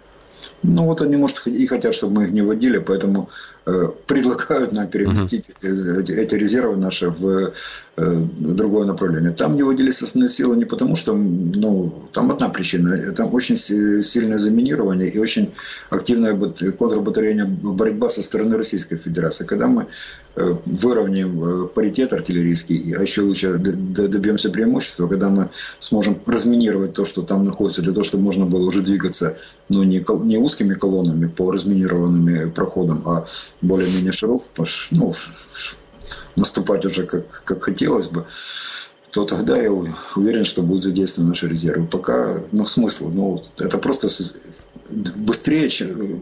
Ну, вот они, может, и хотят, чтобы мы их не вводили, поэтому э, предлагают нам переместить uh-huh. эти, эти резервы наши в э, другое направление. Там не вводились основные силы не потому, что, ну, там одна причина. Там очень сильное заминирование и очень активная контрбатарейная борьба со стороны Российской Федерации. Когда мы э, выровняем паритет артиллерийский, а еще лучше добьемся преимущества, когда мы сможем разминировать то, что там находится, для того, чтобы можно было уже двигаться, ну, не, не узкими колоннами по разминированным проходам, а более-менее широко, ну, наступать уже как, как хотелось бы, то тогда я уверен, что будут задействованы наши резервы. Пока, ну, смысл, ну, это просто быстрее, чем...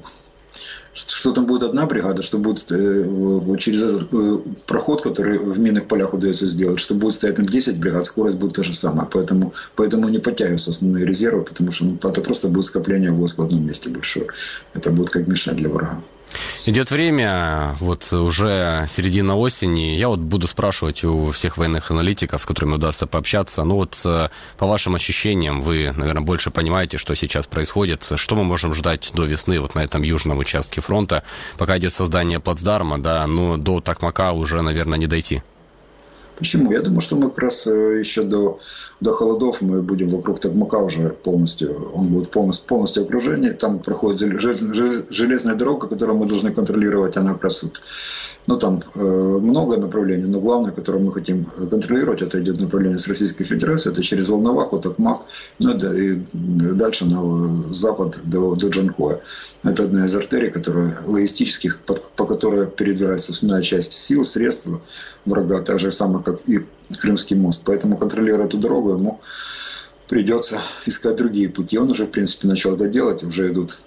Что там будет одна бригада, что будет э, через э, проход, который в минных полях удается сделать, что будет стоять там десять бригад, скорость будет та же самая. Поэтому, поэтому не подтягиваются основные резервы, потому что, ну, это просто будет скопление войск в одном месте большое. Это будет как мишень для врага. Идет время, вот уже середина осени. Я вот буду спрашивать у всех военных аналитиков, с которыми удастся пообщаться. Ну вот по вашим ощущениям, вы, наверное, больше понимаете, что сейчас происходит. Что мы можем ждать до весны вот на этом южном участке фронта? Пока идет создание плацдарма, да, но до Токмака уже, наверное, не дойти. Почему? Я думаю, что мы как раз еще до, до холодов мы будем вокруг Токмака уже полностью, он будет полностью, полностью окружение. Там проходит железная дорога, которую мы должны контролировать. Она как раз, вот, ну, там э, много направлений, но главное, которое мы хотим контролировать, это идет направление с Российской Федерации, это через Волноваху, Токмак, ну, и дальше на запад до, до Джанкоя. Это одна из артерий, которая, логистических, по, по которой передвигается основная часть сил, средств врага, так же самое, как и Крымский мост. Поэтому, контролируя эту дорогу, ему придется искать другие пути. Он уже, в принципе, начал это делать. Уже идут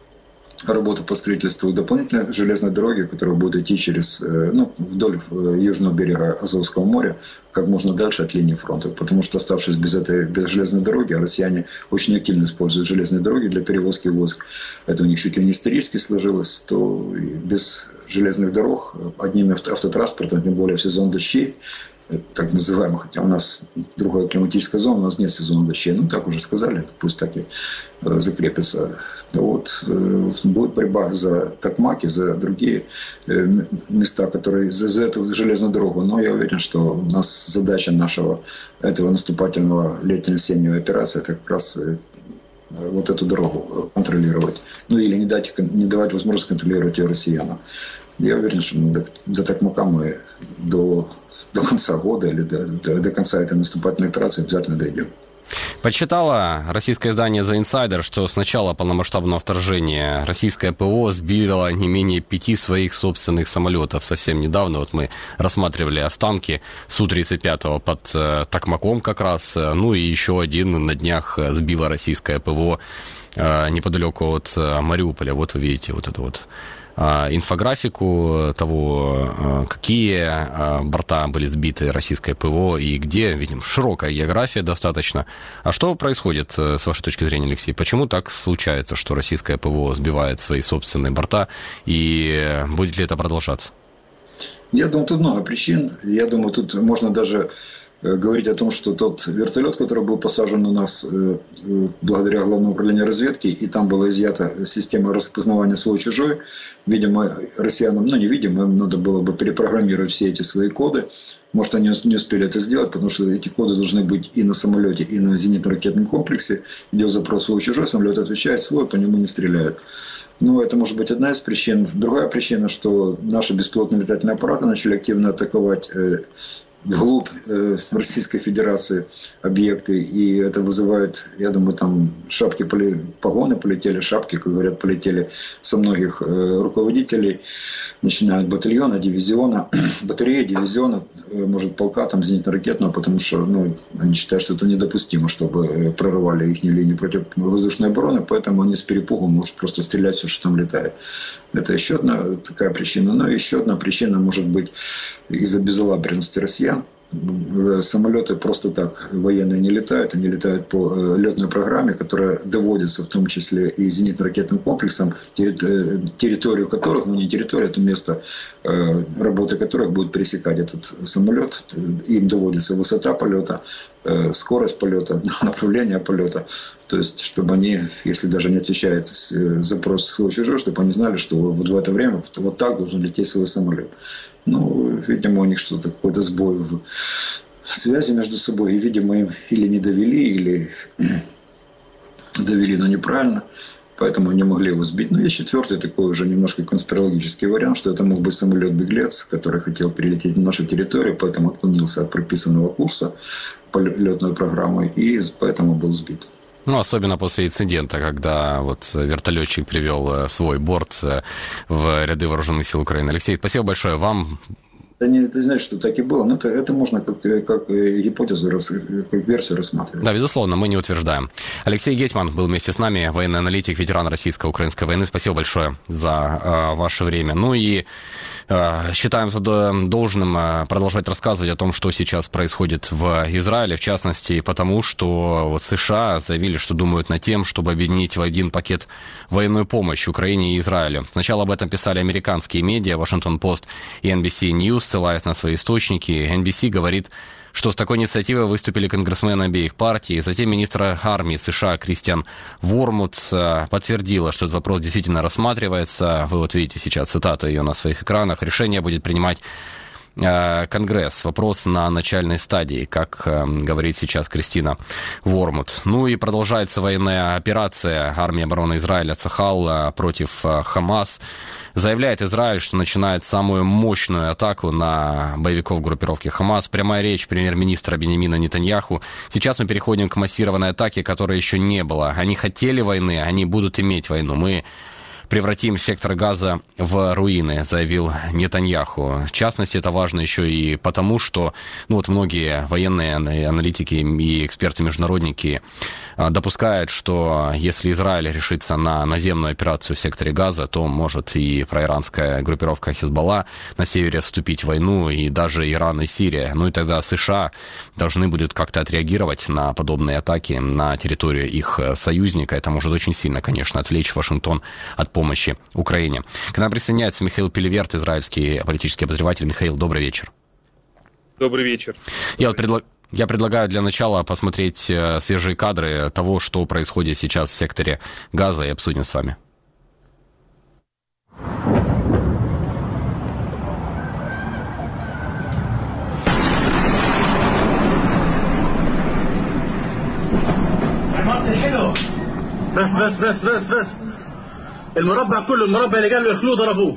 работы по строительству дополнительной железной дороги, которая будет идти через, ну, вдоль южного берега Азовского моря, как можно дальше от линии фронта. Потому что, оставшись без этой без железной дороги, а россияне очень активно используют железные дороги для перевозки войск, это у них чуть ли не исторически сложилось, то без железных дорог, одним автотранспортом, тем более в сезон дождей, так называемых, хотя у нас другая климатическая зона, у нас нет сезона дождей, ну так уже сказали, пусть так и закрепится. Вот, будет борьба за Токмак и за другие места, которые за, за эту железную дорогу. Но я уверен, что у нас задача нашего этого наступательного летне-осеннего операции это как раз вот эту дорогу контролировать. Ну или не дать, не давать возможность контролировать ее россиянам. Я уверен, что мы до, до Токмака мы до, до конца года или до, до, до конца этой наступательной операции обязательно дойдем. Подсчитало российское издание The Insider, что с начала полномасштабного вторжения российское ПВО сбило не менее пяти своих собственных самолетов. Совсем недавно вот мы рассматривали останки Су тридцать пять под э, Токмаком как раз. Ну и еще один на днях сбило российское ПВО э, неподалеку от Мариуполя. Вот вы видите вот это вот инфографику того, какие борта были сбиты российское ПВО и где, видим, широкая география достаточно. А что происходит, с вашей точки зрения, Алексей? Почему так случается, что российское ПВО сбивает свои собственные борта, и будет ли это продолжаться? Я думаю, тут много причин. Я думаю, тут можно даже говорить о том, что тот вертолет, который был посажен у нас благодаря Главному управлению разведки, и там была изъята система распознавания свой-чужой, видимо, россиянам, ну не видимо, им надо было бы перепрограммировать все эти свои коды. Может, они не успели это сделать, потому что эти коды должны быть и на самолете, и на зенитно-ракетном комплексе. Идет запрос свой-чужой, самолет отвечает свой, по нему не стреляют. Ну, это может быть одна из причин. Другая причина, что наши беспилотные летательные аппараты начали активно атаковать вглубь э, Российской Федерации объекты, и это вызывает, я думаю, там шапки, поли, погоны полетели, шапки, как говорят, полетели со многих э, руководителей, начиная от батальона, дивизиона, батареи, дивизиона, э, может, полка, там, зенитно-ракетного, потому что, ну, они считают, что это недопустимо, чтобы прорывали их линию противовоздушной обороны, поэтому они с перепугу могут просто стрелять все, что там летает. Это еще одна такая причина. Но еще одна причина может быть из-за безалаберности россиян. Самолеты просто так военные не летают, они летают по летной программе, которая доводится в том числе и зенитно-ракетным комплексом, территорию которых, ну не территория, это место работы которых будет пересекать этот самолет. Им доводится высота полета, скорость полета, направление полета. То есть, чтобы они, если даже не отвечает запрос свой-чужой, чтобы они знали, что вот в это время вот так должен лететь свой самолет. Ну, видимо, у них что-то, какой-то сбой в связи между собой. И, видимо, им или не довели, или довели, но неправильно. Поэтому они могли его сбить. Но есть четвертый такой уже немножко конспирологический вариант, что это мог быть самолет-беглец, который хотел перелететь на нашу территорию, поэтому отклонился от прописанного курса полетной программы и поэтому был сбит. Ну, особенно после инцидента, когда вот вертолетчик привел свой борт в ряды вооруженных сил Украины. Алексей, спасибо большое вам. Да не, ты знаешь, что так и было, но это, это можно как, как гипотезу, как версию рассматривать. Да, безусловно, мы не утверждаем. Алексей Гетьман был вместе с нами, военный аналитик, ветеран российско-украинской войны. Спасибо большое за э, ваше время. Ну и э, считаем должным продолжать рассказывать о том, что сейчас происходит в Израиле, в частности, потому что вот США заявили, что думают над тем, чтобы объединить в один пакет военную помощь Украине и Израилю. Сначала об этом писали американские медиа, Washington Post и эн би си News, ссылаясь на свои источники. эн би си говорит, что с такой инициативой выступили конгрессмены обеих партий. Затем министр армии США Кристиан Вормут подтвердила, что этот вопрос действительно рассматривается. Вы вот видите сейчас цитату ее на своих экранах. Решение будет принимать Конгресс. Вопрос на начальной стадии, как э, говорит сейчас Кристина Вормут. Ну и продолжается военная операция армии обороны Израиля Цахал э, против э, Хамас. Заявляет Израиль, что начинает самую мощную атаку на боевиков группировки Хамас. Прямая речь премьер-министра Беньямина Нетаньяху. Сейчас мы переходим к массированной атаке, которой еще не было. Они хотели войны, они будут иметь войну. Мы превратим сектор Газа в руины, заявил Нетаньяху. В частности, это важно еще и потому, что ну, вот многие военные аналитики и эксперты-международники допускают, что если Израиль решится на наземную операцию в секторе Газа, то может и проиранская группировка Хизбалла на севере вступить в войну, и даже Иран и Сирия. Ну и тогда США должны будут как-то отреагировать на подобные атаки на территорию их союзника. Это может очень сильно, конечно, отвлечь Вашингтон от помощи помощи Украине. К нам присоединяется Михаил Пелеверт, израильский политический обозреватель. Михаил, добрый вечер. Добрый вечер. Я, вот предла... Я предлагаю для начала посмотреть свежие кадры того, что происходит сейчас в секторе Газа, и обсудим с вами. بس بس بس بس بس المربع كله المربع اللي قالوا يخلوه ضربوه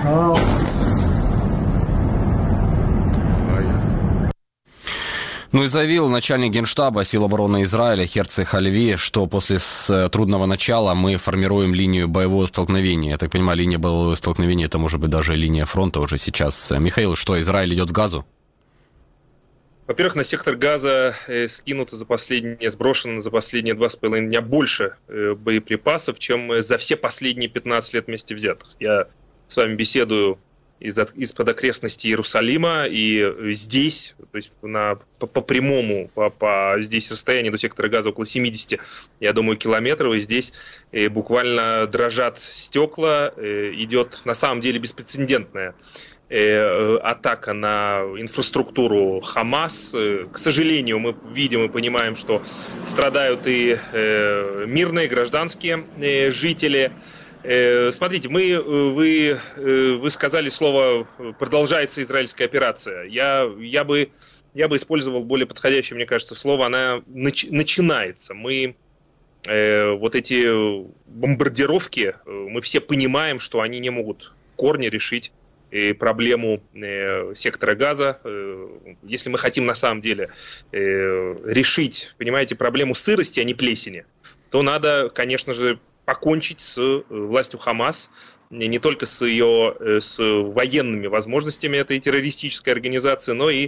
Ну и заявил начальник Генштаба сил обороны Израиля Херци Хальви, что после трудного начала мы формируем линию боевого столкновения. Я так понимаю, линия боевого столкновения — это может быть даже линия фронта уже сейчас. Михаил, что, Израиль идет к Газу? Во-первых, на сектор Газа э, скинуто за последние, сброшено за последние два с половиной дня больше э, боеприпасов, чем за все последние пятнадцать лет вместе взятых. Я с вами беседую из, из-под окрестностей Иерусалима, и здесь, то есть на, по, по прямому, по, по здесь расстояние до сектора Газа около семьдесят, я думаю, километров, и здесь э, буквально дрожат стекла, э, идет на самом деле беспрецедентная э, атака на инфраструктуру Хамас. Э, к сожалению, мы видим и понимаем, что страдают и э, мирные гражданские э, жители. Смотрите, мы, вы, вы сказали слово «продолжается израильская операция». Я, я, бы, я бы использовал более подходящее, мне кажется, слово. Она нач, начинается. Мы, э, вот эти бомбардировки, мы все понимаем, что они не могут в корне решить э, проблему э, сектора Газа. Э, если мы хотим на самом деле э, решить, понимаете, проблему сырости, а не плесени, то надо, конечно же, покончить с властью Хамас, не только с ее с военными возможностями этой террористической организации, но и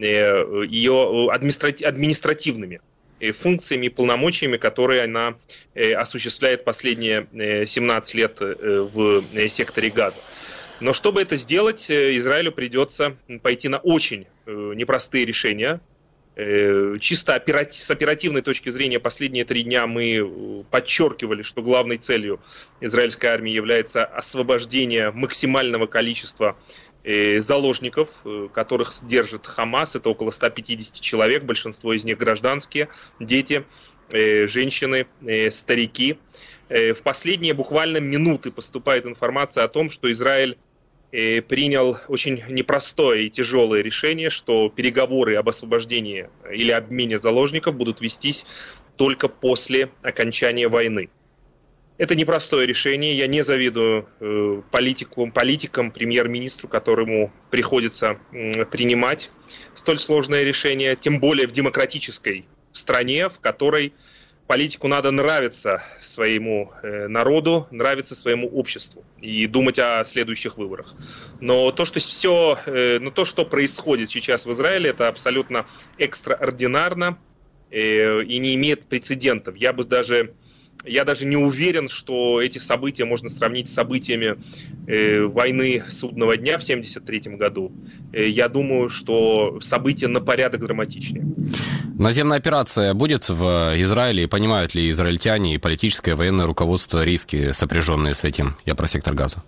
ее административными функциями и полномочиями, которые она осуществляет последние семнадцать лет в секторе Газа. Но чтобы это сделать, Израилю придется пойти на очень непростые решения. Чисто операти- с оперативной точки зрения последние три дня мы подчеркивали, что главной целью израильской армии является освобождение максимального количества э, заложников, э, которых держит Хамас. Это около ста пятидесяти человек, большинство из них гражданские, дети, э, женщины, э, старики. Э, в последние буквально минуты поступает информация о том, что Израиль И принял очень непростое и тяжелое решение, что переговоры об освобождении или обмене заложников будут вестись только после окончания войны. Это непростое решение. Я не завидую э, политику, политикам, премьер-министру, которому приходится э, принимать столь сложное решение, тем более в демократической стране, в которой политику надо нравиться своему э, народу, нравиться своему обществу и думать о следующих выборах. Но то, что все, э, но то, что происходит сейчас в Израиле, это абсолютно экстраординарно э, и не имеет прецедентов. Я бы даже, я даже не уверен, что эти события можно сравнить с событиями э, войны Судного дня в семьдесят третьем году. Э, я думаю, что события на порядок драматичнее. Наземная операция будет в Израиле, и понимают ли израильтяне и политическое и военное руководство риски, сопряженные с этим? Я про сектор Газа.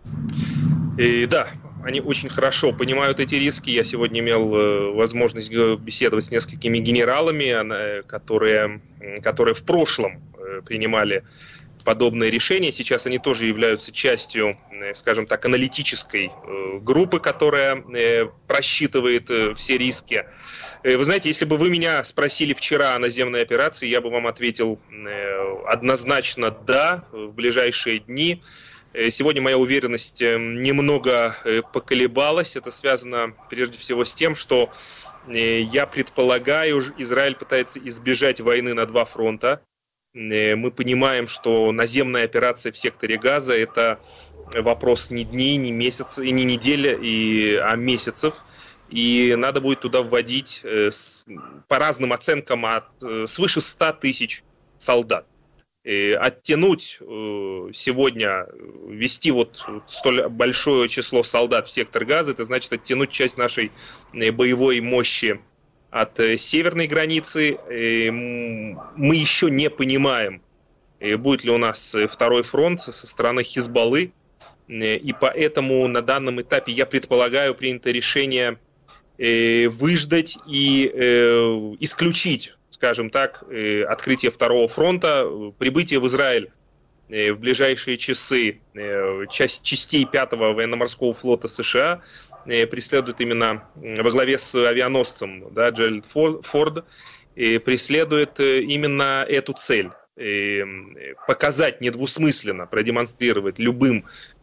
И, да, они очень хорошо понимают эти риски. Я сегодня имел возможность беседовать с несколькими генералами, которые, которые в прошлом принимали подобные решения. Сейчас они тоже являются частью, скажем так, аналитической группы, которая просчитывает все риски. Вы знаете, если бы вы меня спросили вчера о наземной операции, я бы вам ответил однозначно «да» в ближайшие дни. Сегодня моя уверенность немного поколебалась. Это связано прежде всего с тем, что я предполагаю, Израиль пытается избежать войны на два фронта. Мы понимаем, что наземная операция в секторе Газа – это вопрос не дней, не месяцев, и не недели, и, а месяцев. И надо будет туда вводить, по разным оценкам, от, свыше ста тысяч солдат. И оттянуть сегодня, ввести вот столь большое число солдат в сектор Газа, это значит оттянуть часть нашей боевой мощи от северной границы. Мы еще не понимаем, будет ли у нас второй фронт со стороны Хизбаллы. И поэтому на данном этапе, я предполагаю, принято решение выждать и исключить, скажем так, открытие второго фронта, прибытие в Израиль в ближайшие часы часть, частей пятого военно-морского флота США преследует именно во главе с авианосцем, да, Джеральд Форд, преследует именно эту цель. Показать недвусмысленно, продемонстрировать любым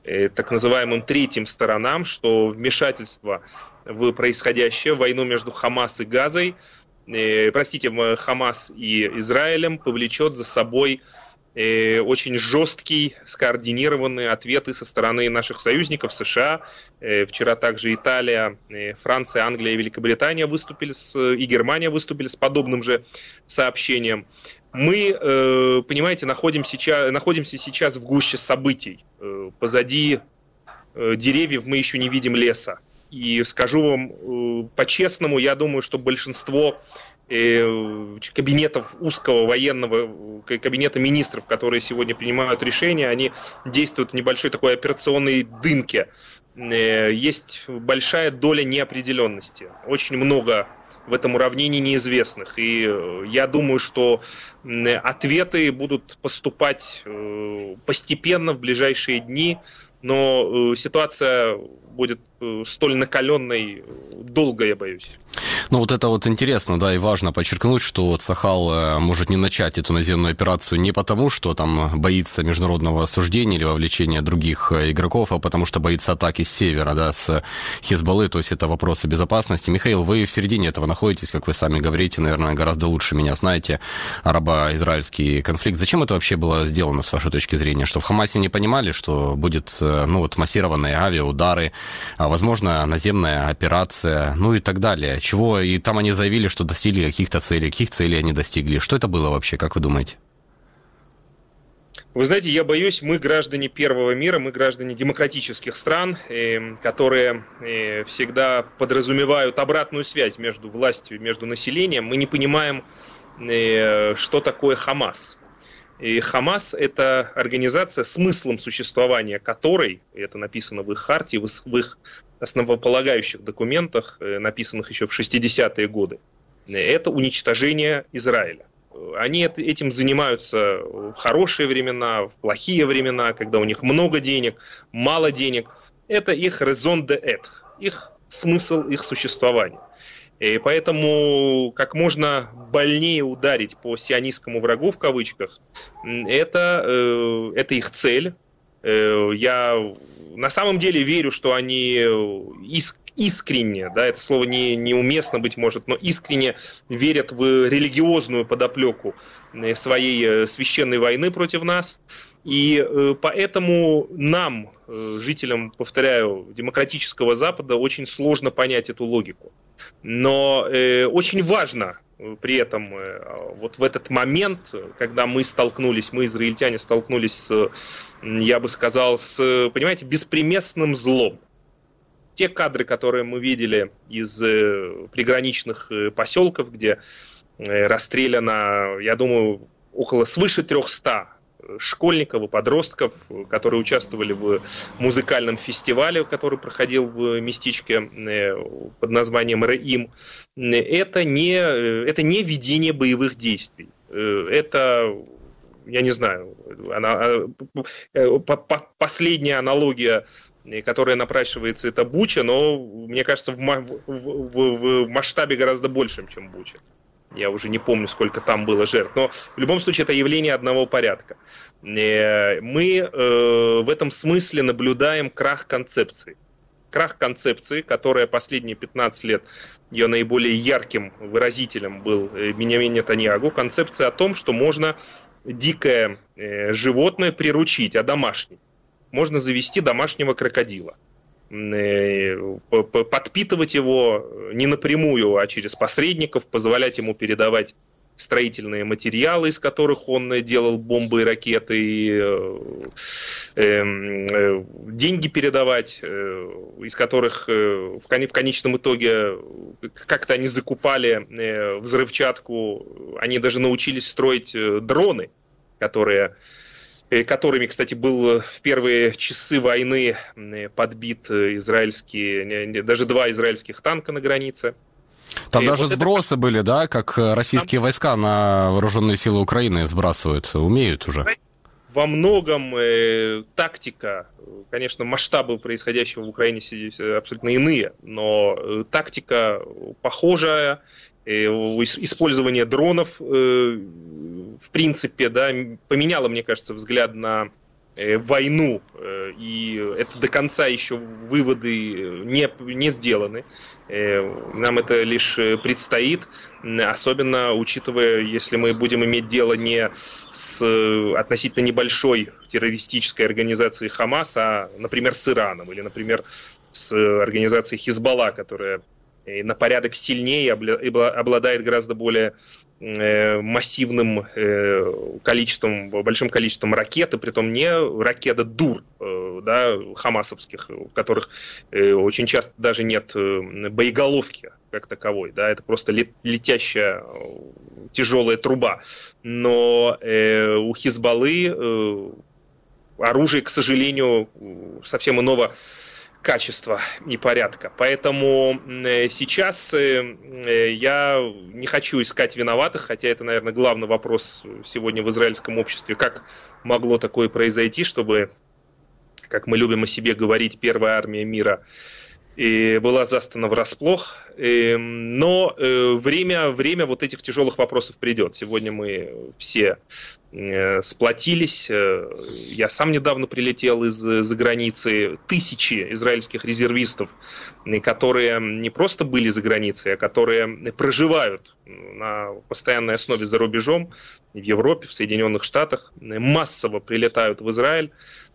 так называемым третьим сторонам, что вмешательство в происходящее, в войну между Хамас и Газой, э, простите, Хамас и Израилем повлечет за собой э, очень жесткий, скоординированный ответы со стороны наших союзников США. Э, вчера также Италия, э, Франция, Англия и Великобритания выступили с, и Германия выступили с подобным же сообщением. Мы, э, понимаете, находимся сейчас, находимся сейчас в гуще событий. Э, позади э, деревьев мы еще не видим леса. И скажу вам э, по-честному, я думаю, что большинство э, кабинетов узкого военного, кабинета министров, которые сегодня принимают решения, они действуют в небольшой такой операционной дымке. Э, есть большая доля неопределенности. Очень много в этом уравнении неизвестных. И я думаю, что ответы будут поступать постепенно в ближайшие дни, но ситуация будет столь накаленной долго, я боюсь. Ну вот это вот интересно, да, и важно подчеркнуть, что Цахал может не начать эту наземную операцию не потому, что там боится международного осуждения или вовлечения других игроков, а потому что боится атаки с севера, да, с Хизбаллы, то есть это вопросы безопасности. Михаил, вы в середине этого находитесь, как вы сами говорите, наверное, гораздо лучше меня знаете, арабо-израильский конфликт. Зачем это вообще было сделано, с вашей точки зрения? Что в Хамасе не понимали, что будет, ну вот, массированные авиаудары, возможно, наземная операция, ну и так далее. Чего? И там они заявили, что достигли каких-то целей. Каких целей они достигли? Что это было вообще, как вы думаете? Вы знаете, я боюсь, мы граждане первого мира, мы граждане демократических стран, которые всегда подразумевают обратную связь между властью и между населением. Мы не понимаем, что такое Хамас. И Хамас – это организация, смыслом существования которой, и это написано в их хартии, в их основополагающих документах, написанных еще в шестидесятые годы, это уничтожение Израиля. Они этим занимаются в хорошие времена, в плохие времена, когда у них много денег, мало денег. Это их raison d'être, их смысл, их существования. И поэтому как можно больнее ударить по сионистскому врагу, в кавычках, это, это их цель. Я на самом деле верю, что они иск, искренне, да, это слово не, неуместно быть может, но искренне верят в религиозную подоплеку своей священной войны против нас. И поэтому нам, жителям, повторяю, демократического Запада, очень сложно понять эту логику. Но э, очень важно при этом э, вот в этот момент, когда мы столкнулись, мы, израильтяне, столкнулись с, я бы сказал, с, понимаете, беспримесным злом. Те кадры, которые мы видели из э, приграничных э, поселков, где э, расстреляно, я думаю, около свыше трехсот школьников и подростков, которые участвовали в музыкальном фестивале, который проходил в местечке под названием Раим, это не, это не ведение боевых действий. Это, я не знаю, она, последняя аналогия, которая напрашивается, это Буча, но, мне кажется, в, в, в, в масштабе гораздо большем, чем Буча. Я уже не помню, сколько там было жертв. Но в любом случае это явление одного порядка. Мы в этом смысле наблюдаем крах концепции. Крах концепции, которая последние пятнадцать лет, ее наиболее ярким выразителем был Биньямин Нетаньяху. Концепция о том, что можно дикое животное приручить, одомашнить. Можно завести домашнего крокодила. Подпитывать его не напрямую, а через посредников, позволять ему передавать строительные материалы, из которых он делал бомбы и ракеты, и, э, э, деньги передавать, э, из которых э, в конечном итоге как-то они закупали э, взрывчатку, они даже научились строить э, дроны, которые... которыми, кстати, был в первые часы войны подбит израильские, даже два израильских танка на границе. Там и даже вот сбросы это... были, да, как российские Там... войска на вооруженные силы Украины сбрасывают, умеют уже. Во многом э, тактика, конечно, масштабы происходящего в Украине абсолютно иные, но э, тактика похожая. Использование дронов, в принципе, да, поменяло, мне кажется, взгляд на войну и это до конца еще выводы не, не сделаны. Нам это лишь предстоит, особенно учитывая, если мы будем иметь дело не с относительно небольшой террористической организацией Хамас, а, например, с Ираном или, например, с организацией Хизбалла, которая на порядок сильнее и обладает гораздо более массивным количеством, большим количеством ракет, и притом не ракет, а дур, да, хамасовских, у которых очень часто даже нет боеголовки как таковой, да, это просто летящая тяжелая труба. Но у Хизбаллы оружие, к сожалению, совсем иного качества и порядка. Поэтому сейчас я не хочу искать виноватых, хотя это, наверное, главный вопрос сегодня в израильском обществе. Как могло такое произойти, чтобы, как мы любим о себе говорить, первая армия мира была застана врасплох. Но время, время вот этих тяжелых вопросов придет. Сегодня мы все сплотились. Я сам недавно прилетел из-за границы. Тысячи израильских резервистов, которые не просто были за границей, а которые проживают на постоянной основе за рубежом, в Европе, в Соединенных Штатах, массово прилетают в Израиль.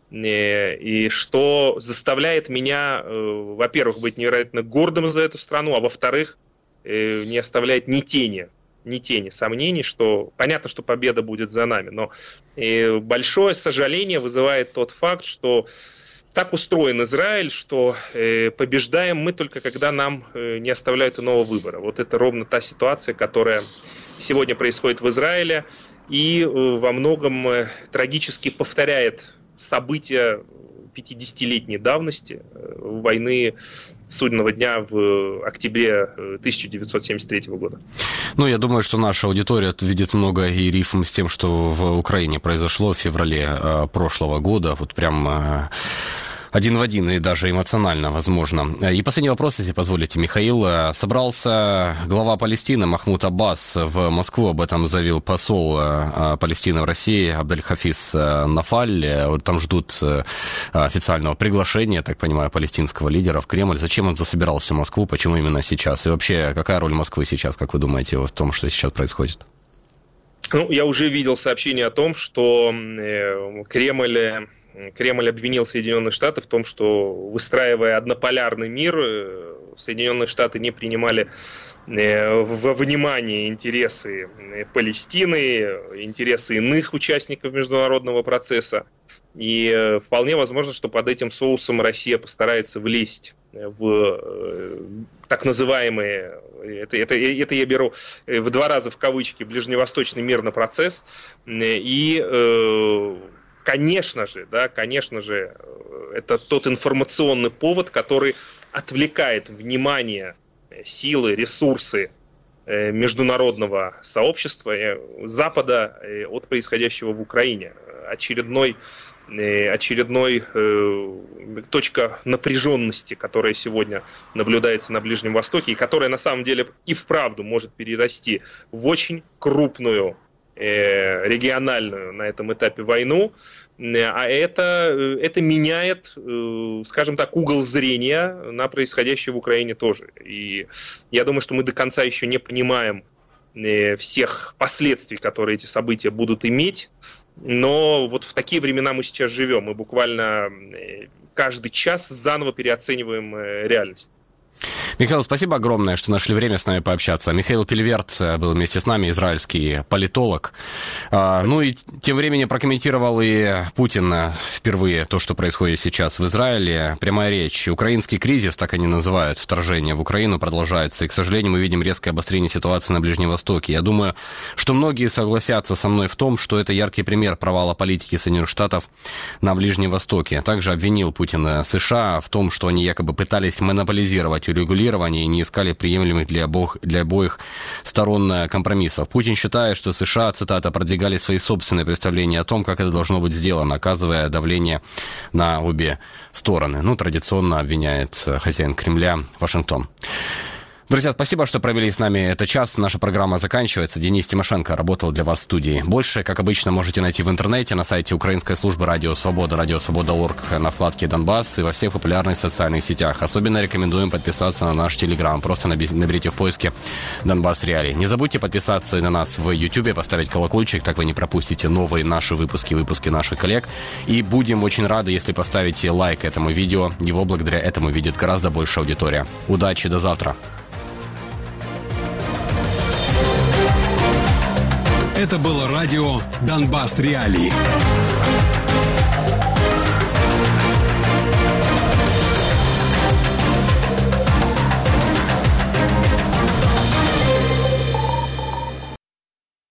И что заставляет меня, во-первых, быть невероятно гордым за эту страну, а во-вторых, не оставляет ни тени, ни тени сомнений, что понятно, что победа будет за нами, но большое сожаление вызывает тот факт, что так устроен Израиль, что побеждаем мы только когда нам не оставляют иного выбора. Вот это ровно та ситуация, которая сегодня происходит в Израиле и во многом трагически повторяет события пятидесятилетней давности войны Судного дня в октябре тысяча девятьсот семьдесят третьего года. Ну, я думаю, что наша аудитория видит много и рифм с тем, что в Украине произошло в феврале прошлого года. Вот прям один в один, и даже эмоционально, возможно. И последний вопрос, если позволите, Михаил. Собрался глава Палестины Махмуд Аббас в Москву, об этом заявил посол Палестины в России Абдель-Хафиз Нафаль. Там ждут официального приглашения, я так понимаю, палестинского лидера в Кремль. Зачем он засобирался в Москву, почему именно сейчас? И вообще, какая роль Москвы сейчас, как вы думаете, в том, что сейчас происходит? Ну, я уже видел сообщение о том, что Кремль... Кремль обвинил Соединенные Штаты в том, что, выстраивая однополярный мир, Соединенные Штаты не принимали во внимание интересы Палестины, интересы иных участников международного процесса. И вполне возможно, что под этим соусом Россия постарается влезть в так называемые, это, это, это я беру в два раза в кавычки, ближневосточный мирный процесс. И Конечно же, да, конечно же, это тот информационный повод, который отвлекает внимание, силы, ресурсы международного сообщества Запада от происходящего в Украине. Очередной, очередной точка напряженности, которая сегодня наблюдается на Ближнем Востоке, и которая на самом деле и вправду может перерасти в очень крупную региональную на этом этапе войну, а это, это меняет, скажем так, угол зрения на происходящее в Украине тоже. И я думаю, что мы до конца еще не понимаем всех последствий, которые эти события будут иметь, но вот в такие времена мы сейчас живем, мы буквально каждый час заново переоцениваем реальность. Михаил, спасибо огромное, что нашли время с нами пообщаться. Михаил Пильверт был вместе с нами, израильский политолог. Ну и тем временем прокомментировал и Путин впервые то, что происходит сейчас в Израиле. Прямая речь. Украинский кризис, так они называют вторжение в Украину, продолжается. И, к сожалению, мы видим резкое обострение ситуации на Ближнем Востоке. Я думаю, что многие согласятся со мной в том, что это яркий пример провала политики Соединенных Штатов на Ближнем Востоке. Также обвинил Путин США в том, что они якобы пытались монополизировать урегулирование и не искали приемлемых для обоих, для обоих сторон компромиссов. Путин считает, что США, цитата, продвигали свои собственные представления о том, как это должно быть сделано, оказывая давление на обе стороны. Ну, традиционно обвиняет хозяин Кремля Вашингтон. Друзья, спасибо, что провели с нами этот час. Наша программа заканчивается. Денис Тимошенко работал для вас в студии. Больше, как обычно, можете найти в интернете, на сайте Украинской службы Радио Свобода, радио свобода точка орг, на вкладке «Донбасс» и во всех популярных социальных сетях. Особенно рекомендуем подписаться на наш Телеграм. Просто наберите в поиске «Донбасс Реалии». Не забудьте подписаться на нас в Ютубе, поставить колокольчик, так вы не пропустите новые наши выпуски, выпуски наших коллег. И будем очень рады, если поставите лайк этому видео. Его благодаря этому видит гораздо больше аудитория. Удачи, до завтра. Это было радио «Донбасс Реалии».